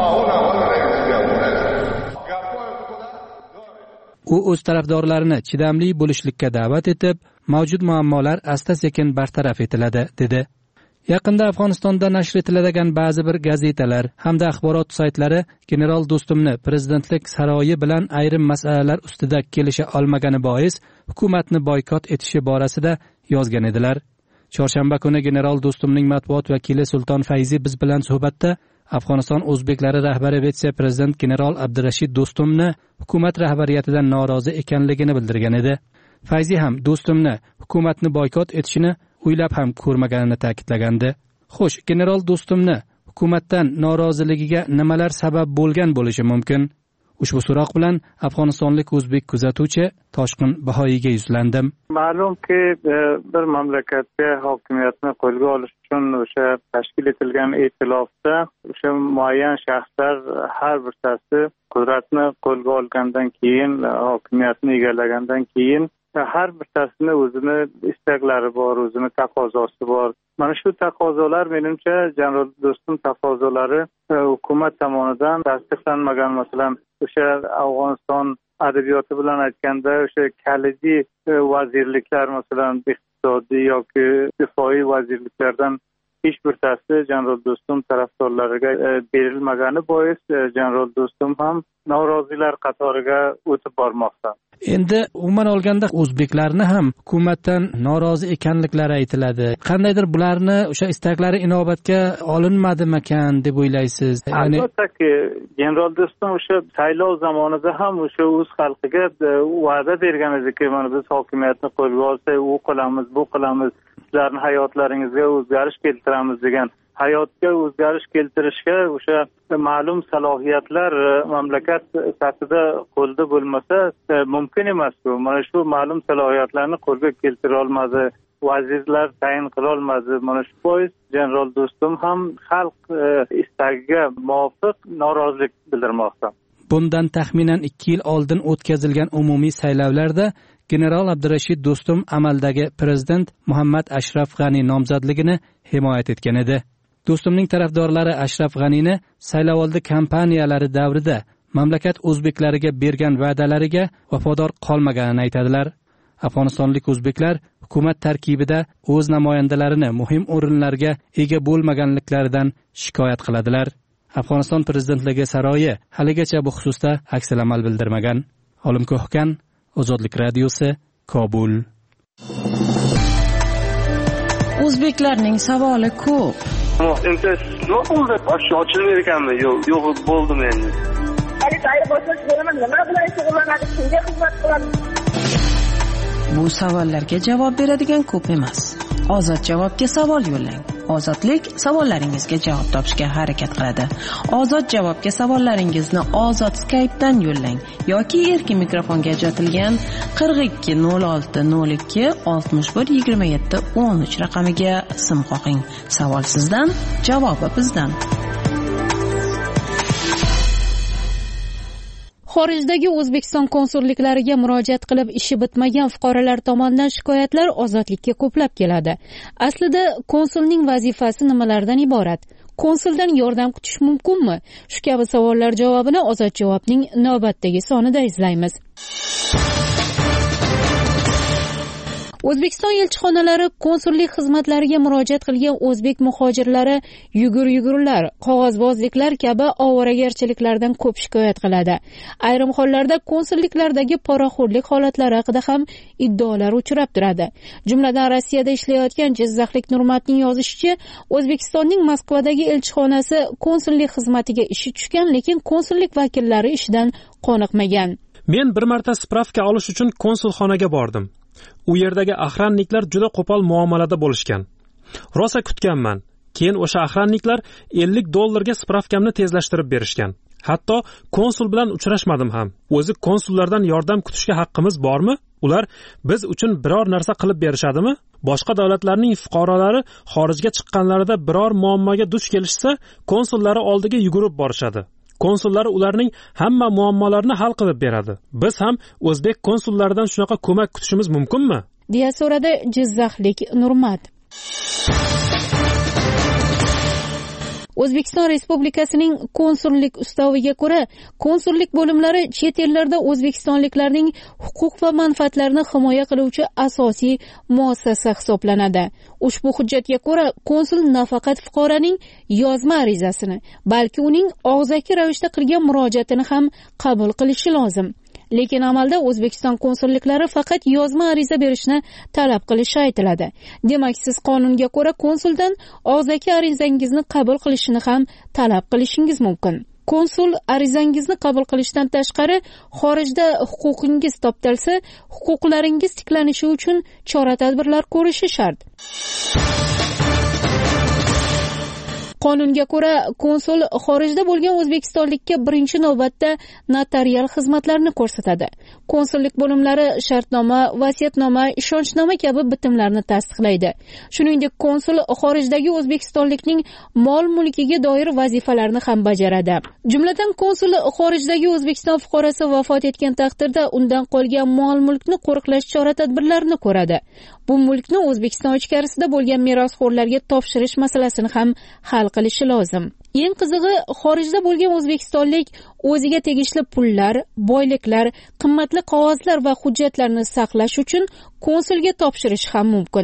U o'z tarafdorlarini chidamli bo'lishlikka da'vat etib, mavjud muammolar asta-sekin bartaraf etiladi, dedi. Yaqinda Afg'onistonda nashr etiladigan ba'zi bir gazetalar hamda axborot saytlari general Do'stumni prezidentlik saroyi bilan ayrim masalalar ustida kelisha olmagani bois hukumatni boykot etishi borasida yozgan edilar. Chorshanba kuni general Do'stumning matbuot vakili Sulton Fayzi biz bilan suhbatda Afg'oniston o'zbeklari rahbari vitse-prezident general Abdurashid Do'stumni hukumat rahbariyatidan norozi ekanligini bildirgan edi. Fayzi ham Do'stumni hukumatni boykot etishini o'ylab ham ko'rmaganini ta'kidlagandi. Xo'sh, general Do'stumni hukumatdan noroziligiga nimalar sabab bo'lgan bo'lishi mumkin? Ushbu so'roq bilan afg'onistonlik o'zbek kuzatuvchi Toshqin Bahoyga yuzlandim. Ma'lumki, bir mamlakatga hokimiyatni qo'lga olish uchun o'sha tashkil etilgan e'tilofda o'sha muayyan shaxslar har birtasi qudratni qo'lga olgandan keyin, hokimiyatni egallagandan keyin har birtasini o'zini istaklari bor, o'zini taqozosi bor. Mana shu taqozolar menimcha general Do'stum taqozolari hukumat tomonidan tasdiqlanmagan. Masalan, o'sha Afg'oniston adabiyoti bilan aytganda o'sha kalidi vazirliklar, masalan, iqtisodiy yoki difoi vazirliklardan hech birtasi general Do'stum tarafdorlariga berilmagani bois general Do'stum ham norozilar qatoriga o'tib bormoqda. Endi umuman olganda o'zbeklarni ham hukumatdan norozi ekanliklari aytiladi. Qandaydir bularni o'sha istaklari inobatga olinmadimikan deb o'ylaysiz? Ya'ni albatta, general Do'stum o'sha saylov zamonida ham o'sha o'z xalqiga va'da bergan ediki, mana biz hokimiyatni qo'lga olsak, u qilamiz, bu qilamiz, sizlarni hayotlaringizga o'zgarish keltiramiz degan. Hayotga o'zgarish keltirishga o'sha ma'lum salohiyatlar mamlakat sifatida qo'lda bo'lmasa mumkin emas. Bu mana shu ma'lum salohiyatlarni qo'lga keltira olmadi, vazirlar tayin qila olmadi. Mana shu bois general Do'stum ham xalq istagiga muvofiq norozilik bildirmoqda. Bundan taxminan ikki yil oldin o'tkazilgan umumiy saylovlarda general Abdurashid Do'stum amaldagi prezident Muhammad Ashraf G'ani nomzodligini himoya etgan edi. Do'stumning tarafdorlari Ashraf G'anini saylovoldi kampaniyalari davrida mamlakat o'zbeklariga bergan va'dalariga vafodor qolmaganini aytadilar. Afg'onistonlik o'zbeklar hukumat tarkibida o'z namoyandalarini muhim o'rinlarga ega bo'lmaganliklaridan shikoyat qiladilar. Afg'oniston prezidentligi saroyi haligacha bu xususda aksil-amal bildirmagan. Olim Ko'hkan, Ozodlik radiosi, Kobul. O'zbeklarning savoli ko'p. Endi nima bo'ldi? Ochiq ochilmaydi ekanmi? Yo'q, yo'q bo'ldimi endi? Hali tayyor bo'lsangiz bo'laman. Nima bilan shug'ullanadi? Kimga xizmat qiladi? Bu savollarga javob beradigan ko'p emas. Ozod javobga savol yo'llang. Ozodlik savollaringizga javob topishga harakat qiladi. Ozod javobga savollaringizni Ozod Skype'dan yo'llang yoki erkin mikrofonga ajratilgan qirq ikki nol olti nol ikki oltmish bir yigirma yetti o'n uch raqamiga sim qo'ying. Savol sizdan, javobi bizdan. Xorijdagi O'zbekiston konsulliklariga murojaat qilib ishi bitmagan fuqarolar tomonidan shikoyatlar Ozodlikka ko'plab keladi. Aslida konsulning vazifasi nimalardan iborat? Konsuldan yordam kutish mumkinmi? Shu kabi savollar javobini Ozod javobning navbatdagi sonida izlaymiz. O'zbekiston elchixonalari konsullik xizmatlariga murojaat qilgan o'zbek muhojirlari yugur-yugurlar, qog'ozbozliklar kabi ovoragarchiliklardan ko'p shikoyat qiladi. Ayrim hollarda konsulliklardagi poraxo'rlik holatlari haqida ham iddaolar uchrab turadi. Jumladan Rossiyada ishlayotgan jizzaxlik Nurmatning yozishicha, O'zbekistonning Moskvadagi elchixonasi konsullik xizmatiga ishi tushgan, lekin konsullik vakillari ishidan qoniqmagan. Men bir marta spravka olish uchun konsulxonaga bordim. U yerdagi axranniklar juda qo'pol muomalada bo'lishgan. Rosa kutganman. Keyin o'sha axranniklar ellik dollarga spravkamni tezlashtirib berishgan. Hatto konsul bilan uchrashmadim ham. O'zi konsullardan yordam kutishga haqqimiz bormi? Ular biz uchun biror narsa qilib berishadimi? Boshqa davlatlarning fuqarolari xorijga chiqqanlarida biror muammoga duch kelishsa, konsullari oldiga yugurib borishadi. Konsullar ularning hamma muammolarini hal qilib beradi. Biz ham o'zbek konsullaridan shunaqa ko'mak kutishimiz mumkinmi? deya so'radi jizzaxlik Nurmat. O'zbekiston Respublikasining konsullik ustaviga ko'ra, konsullik bo'limlari chet ellarda o'zbekistonliklarning huquq va manfaatlarini himoya qiluvchi asosiy muassasa hisoblanadi. Ushbu hujjatga ko'ra, konsul nafaqat fuqaroning yozma arizasini, balki uning og'zaki ravishda qilgan murojaatini ham qabul qilishi lozim. Lekin amalda O'zbekiston konsulliklari faqat yozma ariza berishni talab qilishi aytiladi. Demak, siz qonunga ko'ra konsuldan og'zaki arizangizni qabul qilishini ham talab qilishingiz mumkin. Konsul arizangizni qabul qilishdan tashqari, xorijda huquqingiz toptalsa, huquqlaringiz tiklanishi uchun chora-tadbirlar ko'rishi shart. Qonunga ko'ra, konsul xorijda bo'lgan o'zbekistonlikka birinchi navbatda notarial xizmatlarni ko'rsatadi. Konsullik bo'limlari shartnoma, vasiyatnoma, ishonchnoma kabi bitimlarni tasdiqlaydi. Shuningdek, konsul xorijdagi o'zbekistonlikning mol-mulkiga doir vazifalarni ham bajaradi. Jumladan, konsul xorijdagi O'zbekiston fuqarosi vafot etgan taqdirda undan qolgan mol-mulkni qo'riqlash chora-tadbirlarini ko'radi. Bu mulkni O'zbekiston ichkarisida bo'lgan merosxo'rlarga topshirish masalasini ham hal qilishi lozim. Eng qizig'i, xorijda bo'lgan o'zbekistonlik o'ziga tegishli pullar, boyliklar, qimmatli qog'ozlar va hujjatlarni saqlash uchun konsulga topshirish ham mumkin.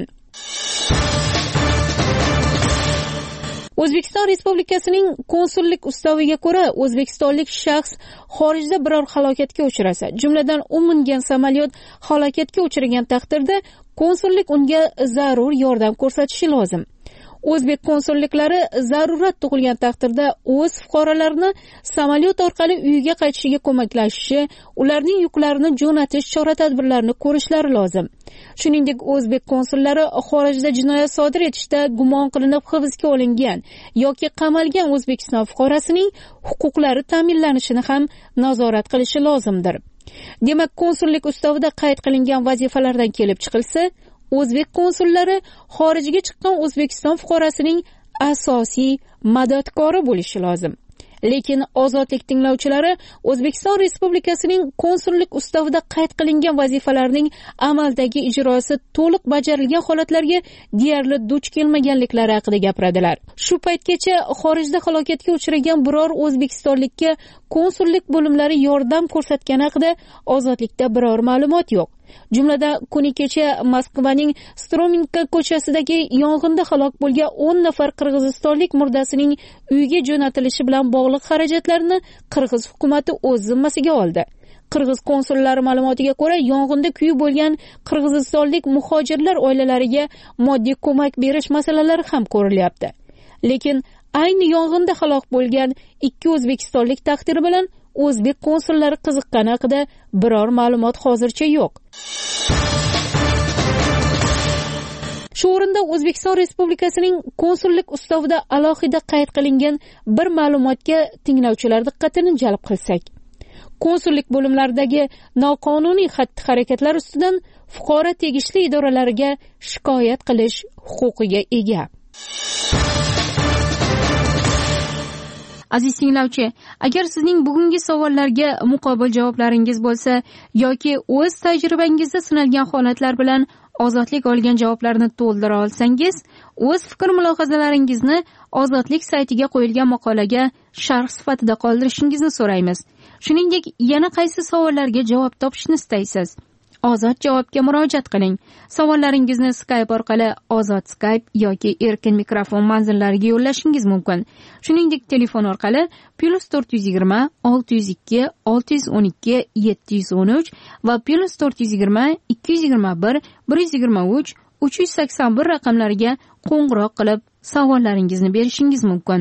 O'zbekiston Respublikasining konsullik ustaviga ko'ra, o'zbekistonlik shaxs xorijda biror halokatga uchrasa, jumladan u mingan samolyot halokatga uchragan taqdirda konsullik unga zarur yordam ko'rsatishi lozim. O'zbek konsulliklari zarurat tug'ilgan taqdirda o'z fuqarolarini samolyot orqali uyiga qaytishiga ko'maklashishi, ularning yuklarini jo'natish chora-tadbirlarini ko'rishlari lozim. Shuningdek, o'zbek konsullari xorijda jinoyat sodir etishda gumon qilinib hibsga olingan yoki qamalgan O'zbekiston fuqarosining huquqlari ta'minlanishini ham nazorat qilishi lozimdir. Demak, konsullik ustavida qayd qilingan vazifalardan kelib chiqilsa, o'zbek konsullari xorijga chiqqan O'zbekiston fuqarosining asosiy madadkori bo'lishi lozim. Lekin ozodlik tinglovchilari O'zbekiston Respublikasining konsullik ustavida qayd qilingan vazifalarning amaldagi ijrosi to'liq bajarilgan holatlarga deyarli duch kelmaganliklari haqida gapiradilar. Shu paytgacha xorijda halokatga uchragan biror o'zbekistonlikka konsullik bo'limlari yordam ko'rsatgani haqida ozodlikda biror ma'lumot yo'q. Jumladan, kuni kecha Moskvaning Strominka ko'chasidagi yong'inda halok bo'lgan o'n nafar qirg'izistonlik murdasining uyga jo'natilishi bilan bog'liq xarajatlarni Qirg'iz hukumatı o'z zimmasiga oldi. Qirg'iz konsullari ma'lumotiga ko'ra, yong'inda kuyib bo'lgan qirg'izistonlik muhojirlar oilalariga moddiy ko'mak berish masalalari ham ko'rilyapti. Lekin ayni yong'inda halok bo'lgan ikki o'zbekistonlik taqdiri bilan o'zbek konsullari qiziqqani haqida biror ma'lumot hozircha yo'q. Shu o'rinda O'zbekiston Respublikasining konsullik ustavida alohida qayd qilingan bir ma'lumotga tinglovchilar diqqatini jalb qilsak. Konsullik bo'limlaridagi noqonuniy xatti-harakatlar ustidan fuqaro tegishli idoralariga shikoyat qilish huquqiga ega. Aziz tinglovchi, agar sizning bugungi savollarga muqobil javoblaringiz bo'lsa yoki o'z tajribangizda sinalgan holatlar bilan ozodlik olgan javoblarni to'ldira olsangiz, o'z fikr mulohazalaringizni ozodlik saytiga qo'yilgan maqolaga sharh sifatida qoldirishingizni so'raymiz. Shuningdek, yana qaysi savollarga javob topishni istaysiz? Ozod javobga murojaat qiling. Savollaringizni Skype orqali Ozod Skype yoki Erkin mikrofon manzillariga yo'llashingiz mumkin. Shuningdek, telefon orqali plus to'rt yuz yigirma olti yuz ikki olti yuz o'n ikki yetti yuz o'n uch va plus to'rt yuz yigirma ikki yuz yigirma bir bir yuz yigirma uch uch yuz sakson bir raqamlariga qo'ng'iroq qilib savollaringizni berishingiz mumkin.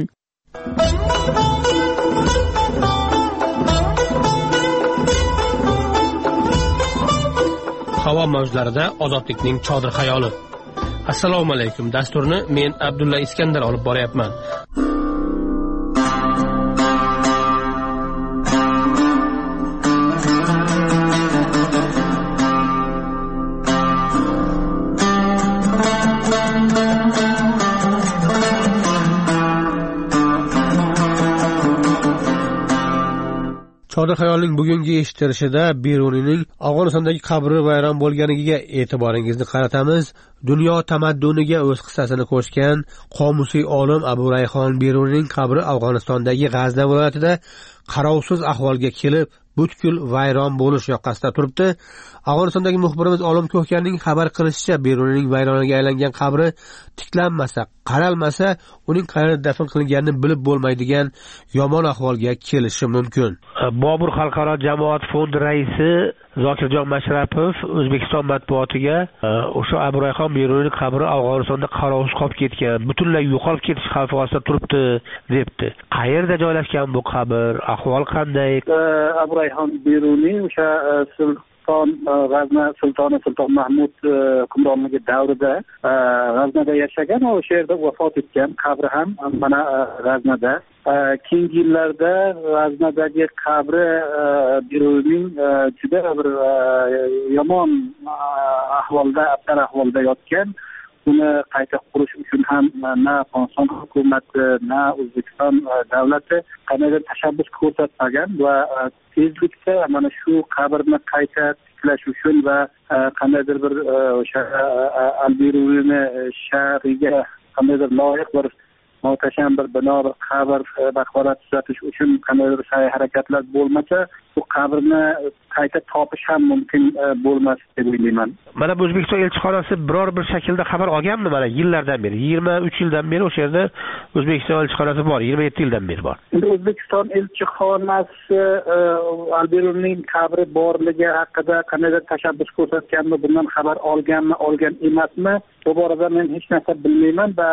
Havo mavjlarida ozodlikning chodir xayoli. Assalomu alaykum. Dasturni men Abdulla Iskandar olib boryapman. Chodir xayolning bugungi eshitilishida Beruniyning Afg'onistondagi qabri vayron bo'lganiga e'tiboringizni qaratamiz. Dunyo tamadduniga o'z hissasini qo'shgan qomusiy olim Abu Rayhon Beruniyning qabri Afg'onistondagi G'azna viloyatida qarovsiz ahvolga kelib, butkul vayron bo'lish yoqasida turibdi. Afg'onistondagi muxbirimiz Olim Ko'hkanning xabar qilishicha, Beruniyning vayronaga aylangan qabri tiklanmasa, qaralmasa, uning qayerda dafn qilinganini bilib bo'lmaydigan yomon ahvolga kelishi mumkin. Bobur xalqaro jamoat fondi raisi Zokirjon Mashrapov O'zbekiston matbuotiga o'sha Abu Rayhon Beruniyning qabri Afg'onistonda qarovsiz qolib ketgan, butunlay yo'qolib ketish xavfi ostida turibdi debdi. Qayerda joylashgan bu qabr? Ahvol qanday? Abu Rayhon Beruniy o'sha Sulton G'azna sultoni Sulton Mahmud hukmronligi davrida G'aznada yashagan, o'sha yerda vafot etgan. Qabri ham mana G'aznada. Keyingi yillarda G'aznadagi qabri Beruniyning juda bir yomon ahvolda, abtar ahvolda yotgan. Uni qayta qurish uchun ham na Afg'oniston hukumati, na O'zbekiston davlati qanday tashabbus ko'rsatmagan va tezlikda mana shu qabrni qayta tiklash uchun va qandaydir bir o'sha Al-Beruniyni sha'riga qandaydir loyiq bir muhtasham bir bino, bir qabr, maqbara tuzatish uchun qandaydir sa'y harakatlar bo'lmasa, bu qabrni qayta topish ham mumkin bo'lmas deb o'ylayman. Mana bu O'zbekiston elchixonasi biror bir shaklda xabar olganmi? Mana yillardan beri, yigirma uch yildan beri o'sha yerda O'zbekiston elchixonasi bor, yigirma yetti yildan beri bor. Endi O'zbekiston elchixonasi Al-Beruniyning qabri borligi haqida qanday tashabbus ko'rsatganmi, bundan xabar olganmi, olgan emasmi? Bu borada men hech narsa bilmayman va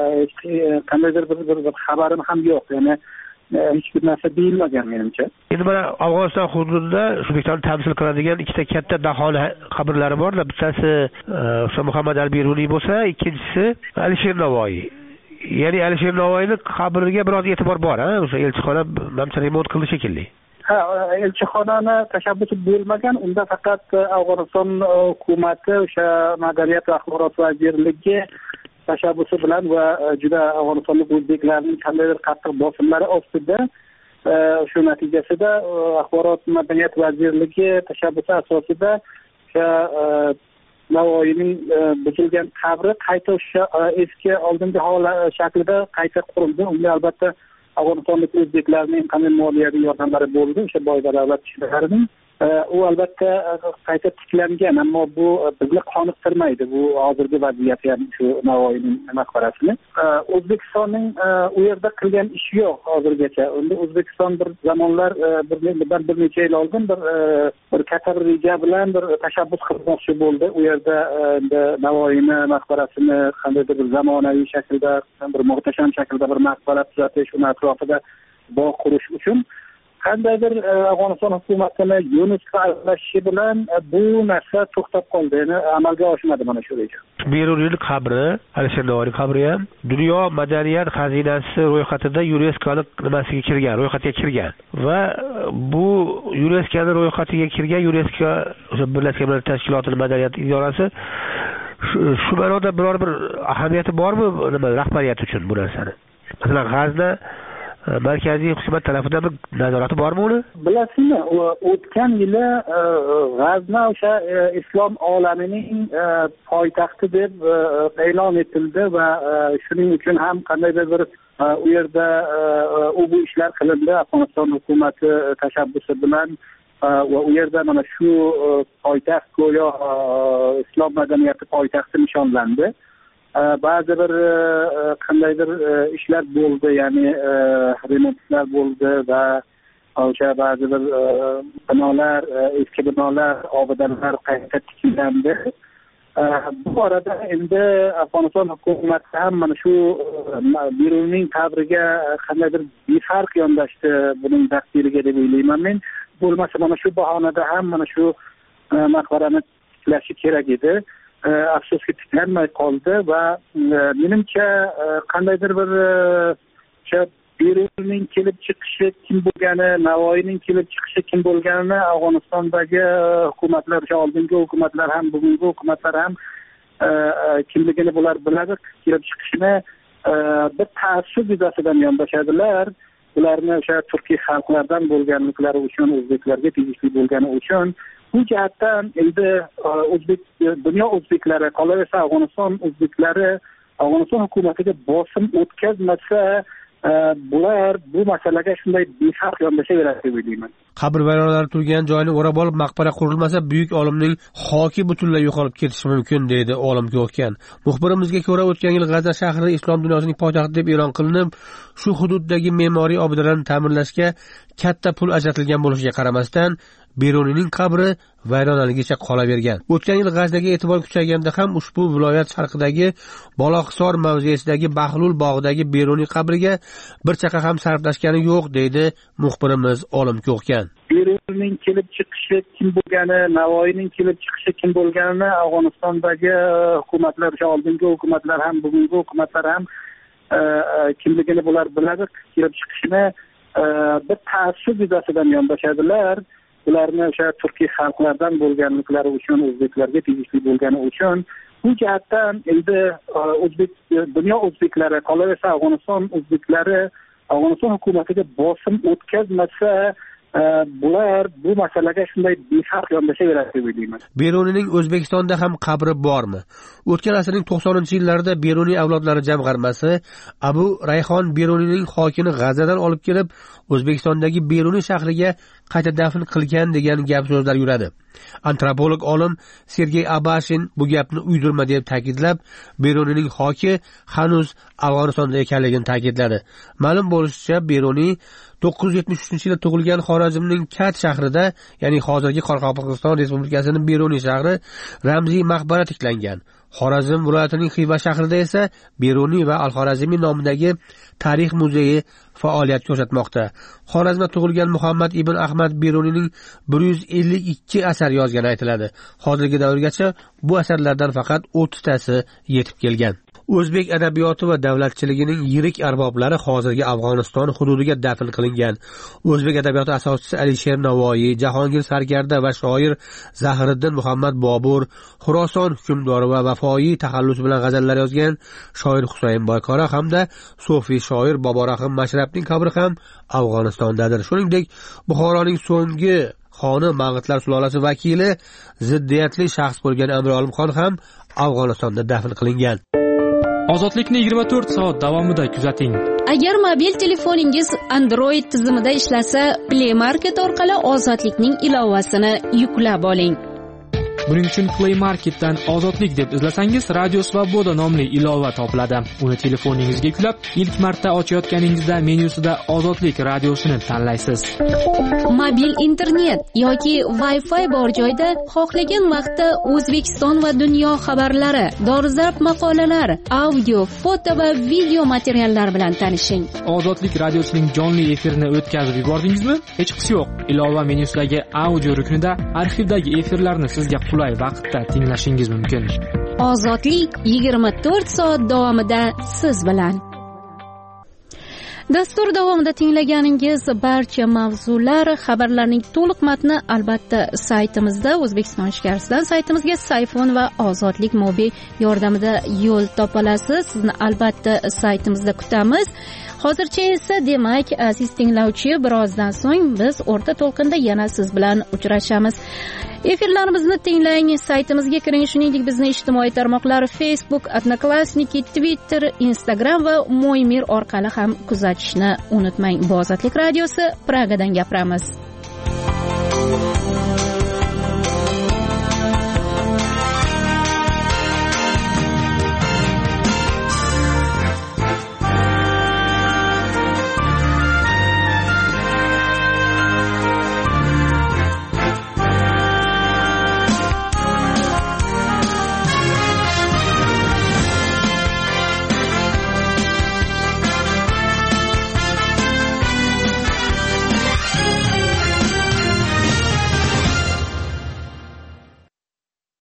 qandaydir bir, bir, bir xabarim ham yo'q. Ya'ni hech bir narsa deyilmagan menimcha. Endi mana Afg'oniston hududida O'zbekistonni tamsil qiladigan ikkita katta daholi qabrlari borlar. Bittasi o'sha Muhammad al-Beruniy bo'lsa, ikkinchisi Alisher Navoiy. Ya'ni Alisher Navoiyning qabriga biroz e'tibor bor, ha? O'sha elchixona mamcha remont qildi shekilli. Ha, elchixonani tashabbusi bo'lmagan, unda faqat Afg'oniston hukumati o'sha Madaniyat va axborot vazirligi tashabbusi bilan va juda Afg'onistonlik o'zbeklarning qandaydir qattiq bosimlari ostida shu natijasida axborot madaniyat vazirligi tashabbusi asosida o'sha Navoiyning buzilgan qabri qayta o'sha eski oldingi holat shaklida qayta qurildi. Unga albatta Afg'onistonlik o'zbeklarning qanday moliyaviy yordamlari bo'ldi, o'sha boy davlat ishchilarining. U albatta qayta tiklangan, ammo bu bizni qoniqtirmaydi. Bu hozirgi vaziyat ham shu Navoiyning maqbarasini. O'zbekistonning u yerda qilgan ishi yo'q hozirgacha. Unda O'zbekiston bir zamonlar bir bir necha yil oldin bir bir katta bir reja bilan bir tashabbus qilmoqchi bo'ldi. U yerda Navoiyni maqbarasini qandaydir bir zamonaviy shaklda, bir muhtasham shaklda bir maqbara tuzatish, uni atrofida bog' qurish uchun. qandaydir Afg'oniston hukumatini Yunusga aralashishi bilan bu narsa to'xtab qoldi, ya'ni amalga oshmadi mana shu reja. Beruniyning qabri, Alisher Navoiy qabri ham dunyo madaniyat xazinasi ro'yxatida YuNESKOning nimasiga kirgan, ro'yxatiga kirgan va bu YuNESKOning ro'yxatiga kirgan YuNESKO o'sha Birlashgan Millatlar Tashkilotining madaniyat idorasi shu ma'noda biror bir ahamiyati bormi nima rahbariyat uchun bu narsani? Masalan, G'azna markaziy hukumat tarafidan bir nazorati bormi uni? Bilasizmi, o'tgan yili G'azna o'sha islom olamining poytaxti deb e'lon etildi va shuning uchun ham qandaydir bir u yerda u bu ishlar qilindi Afg'oniston hukumati tashabbusi bilan va u yerda mana shu poytaxt go'yo islom madaniyati poytaxti nishonlandi. Ba'zi bir qandaydir ishlar bo'ldi, ya'ni remontlar bo'ldi va o'sha ba'zi bir binolar, eski binolar, obidalar qayta tiklandi. Bu orada endi Afg'oniston hukumati ham mana shu Beruniyning qabriga qandaydir befarq yondashdi buning taqdiriga deb o'ylayman men. Bo'lmasa mana shu bahonada ham mana shu maqbarani tiklashi kerak edi. Afsuski tiklanmay qoldi va menimcha qandaydir bir o'sha Beruniyning kelib chiqishi kim bo'lgani, Navoiyning kelib chiqishi kim bo'lganini Afg'onistondagi hukumatlar, o'sha oldingi hukumatlar ham, bugungi hukumatlar ham kimligini bular biladi. Kelib chiqishini bir taassub yuzasidan yondashadilar. Ularni o'sha turkiy xalqlardan bo'lganliklari uchun, o'zbeklarga tegishli bo'lgani uchun bu jihatdan endi o'zbek dunyo o'zbeklari, qolaversa Afg'oniston o'zbeklari Afg'oniston hukumatiga bosim o'tkazmasa, bular bu masalaga shunday befarq yondashaveradi deb o'ylayman. Qabr vayronalari turgan joyni o'rab olib maqbara qurilmasa, buyuk olimning xoki butunlay yo'qolib ketishi mumkin, deydi olim Ko'kkan. Muxbirimizga ko'ra, o'tgan yil G'azna shahri islom dunyosining poytaxti deb e'lon qilinib, shu hududdagi me'moriy obidalarni ta'mirlashga katta pul ajratilgan bo'lishiga qaramasdan, Beruniyning qabri vayronaligicha qolavergan. O'tgan yil G'aznaga e'tibor kuchayganda ham ushbu viloyat sharqidagi Boloqisor mavzesidagi Bahlul bog'idagi Beruniy qabriga bir chaqa ham sarflashgani yo'q, deydi muxbirimiz olim Ko'kkan. Beruniyning kelib chiqishi kim bo'lgani, Navoiyning kelib chiqishi kim bo'lganini Afg'onistondagi hukumatlar, o'sha oldingi hukumatlar ham, bugungi hukumatlar ham kimligini bular biladi. Kelib chiqishini bir taassub yuzasidan yondashadilar. Ularni o'sha turkiy xalqlardan bo'lganliklari uchun, o'zbeklarga tegishli bo'lgani uchun bu jihatdan endi o'zbek dunyo o'zbeklari, qolaversa Afg'oniston o'zbeklari Afg'oniston hukumatiga bosim o'tkazmasa, bular bu masalaga shunday befarq yondashaveradi deb o'ylayman. Beruniyning O'zbekistonda ham qabri bormi? O'tgan asrning to'qsoninchi yillarida Beruniy avlodlari jamg'armasi Abu Rayhon Beruniyning xokini G'aznadan olib kelib, O'zbekistondagi Beruniy shahriga qayta dafn qilgan degan gap so'zlar yuradi. Antropolog olim Sergey Abashin bu gapni uydirma deb ta'kidlab, Beruniyning xoki hanuz Afg'onistonda ekanligini ta'kidladi. Ma'lum bo'lishicha, Beruniy to'qqiz yuz yetmish uchinchi yilda tug'ilgan Xorazmning Kat shahrida, ya'ni hozirgi Qoraqalpog'iston Respublikasining Beruniy shahri ramziy maqbara tiklangan. Xorazm viloyatining Xiva shahrida esa Beruniy va Al-Xorazmiy nomidagi tarix muzeyi faoliyat ko'rsatmoqda. Xorazmda tug'ilgan Muhammad ibn Ahmad Beruniyning bir yuz ellik ikki asar yozgani aytiladi. Hozirgi davrgacha bu asarlardan faqat o'ttiztasi yetib kelgan. O'zbek adabiyoti va davlatchiligining yirik arboblari hozirgi Afg'oniston hududiga dafn qilingan. O'zbek adabiyoti asoschisi Alisher Navoiy, Jahongir Sarkarda va shoir Zahiriddin Muhammad Bobur, Xuroson hukmdori va vafoiy taxallus bilan g'azallar yozgan shoir Husayn Boykora hamda so'fiy shoir Boborahim Mashrabning qabri ham Afg'onistondadir. Shuningdek, Buxoroning so'nggi xoni Mang'itlar sulolasi vakili ziddiyatli shaxs bo'lgan Amir Olimxon ham Afg'onistonda dafn qilingan. Ozodlikni yigirma to'rt soat davomida kuzating. Agar mobil telefoningiz Android tizimida ishlasa, Play Market orqali Ozodlikning ilovasini yuklab oling. Buning uchun Play Marketdan Ozodlik deb izlasangiz Radio Svoboda nomli ilova topiladi. Uni telefoningizga yuklab, ilk marta ochayotganingizda menyusida Ozodlik radiosini tanlaysiz. Mobil internet yoki Wi-Fi bor joyda xohlagan vaqtda O'zbekiston va dunyo xabarlari, dolzarb maqolalar, audio, foto va video materiallar bilan tanishing. Ozodlik radiosining jonli efirini o'tkazib yubordingizmi? Hech qisi yo'q. Ilova menyusidagi audio ruknida arxivdagi efirlarni sizga qulay vaqtda tinglashingiz mumkin. Ozodlik yigirma to'rt soat davomida siz bilan. Dastur davomida tinglaganingiz barcha mavzular, xabarlarning to'liq matni albatta saytimizda, O'zbekiston ishkarasidan saytimizga Sayfon va Ozodlik mobil yordamida yo'l topolasiz. Sizni albatta saytimizda kutamiz. Hozircha esa demak, aziz tinglovchi, birozdan so'ng biz o'rta to'lqinda yana siz bilan uchrashamiz. Efirlarimizni tinglang, saytimizga kiring, shuningdek bizni ijtimoiy tarmoqlar Facebook, Odnoklassniki, Twitter, Instagram va Mo'ymir orqali ham kuzatishni unutmang. Bu Ozodlik radiosi, Pragadan gapiramiz.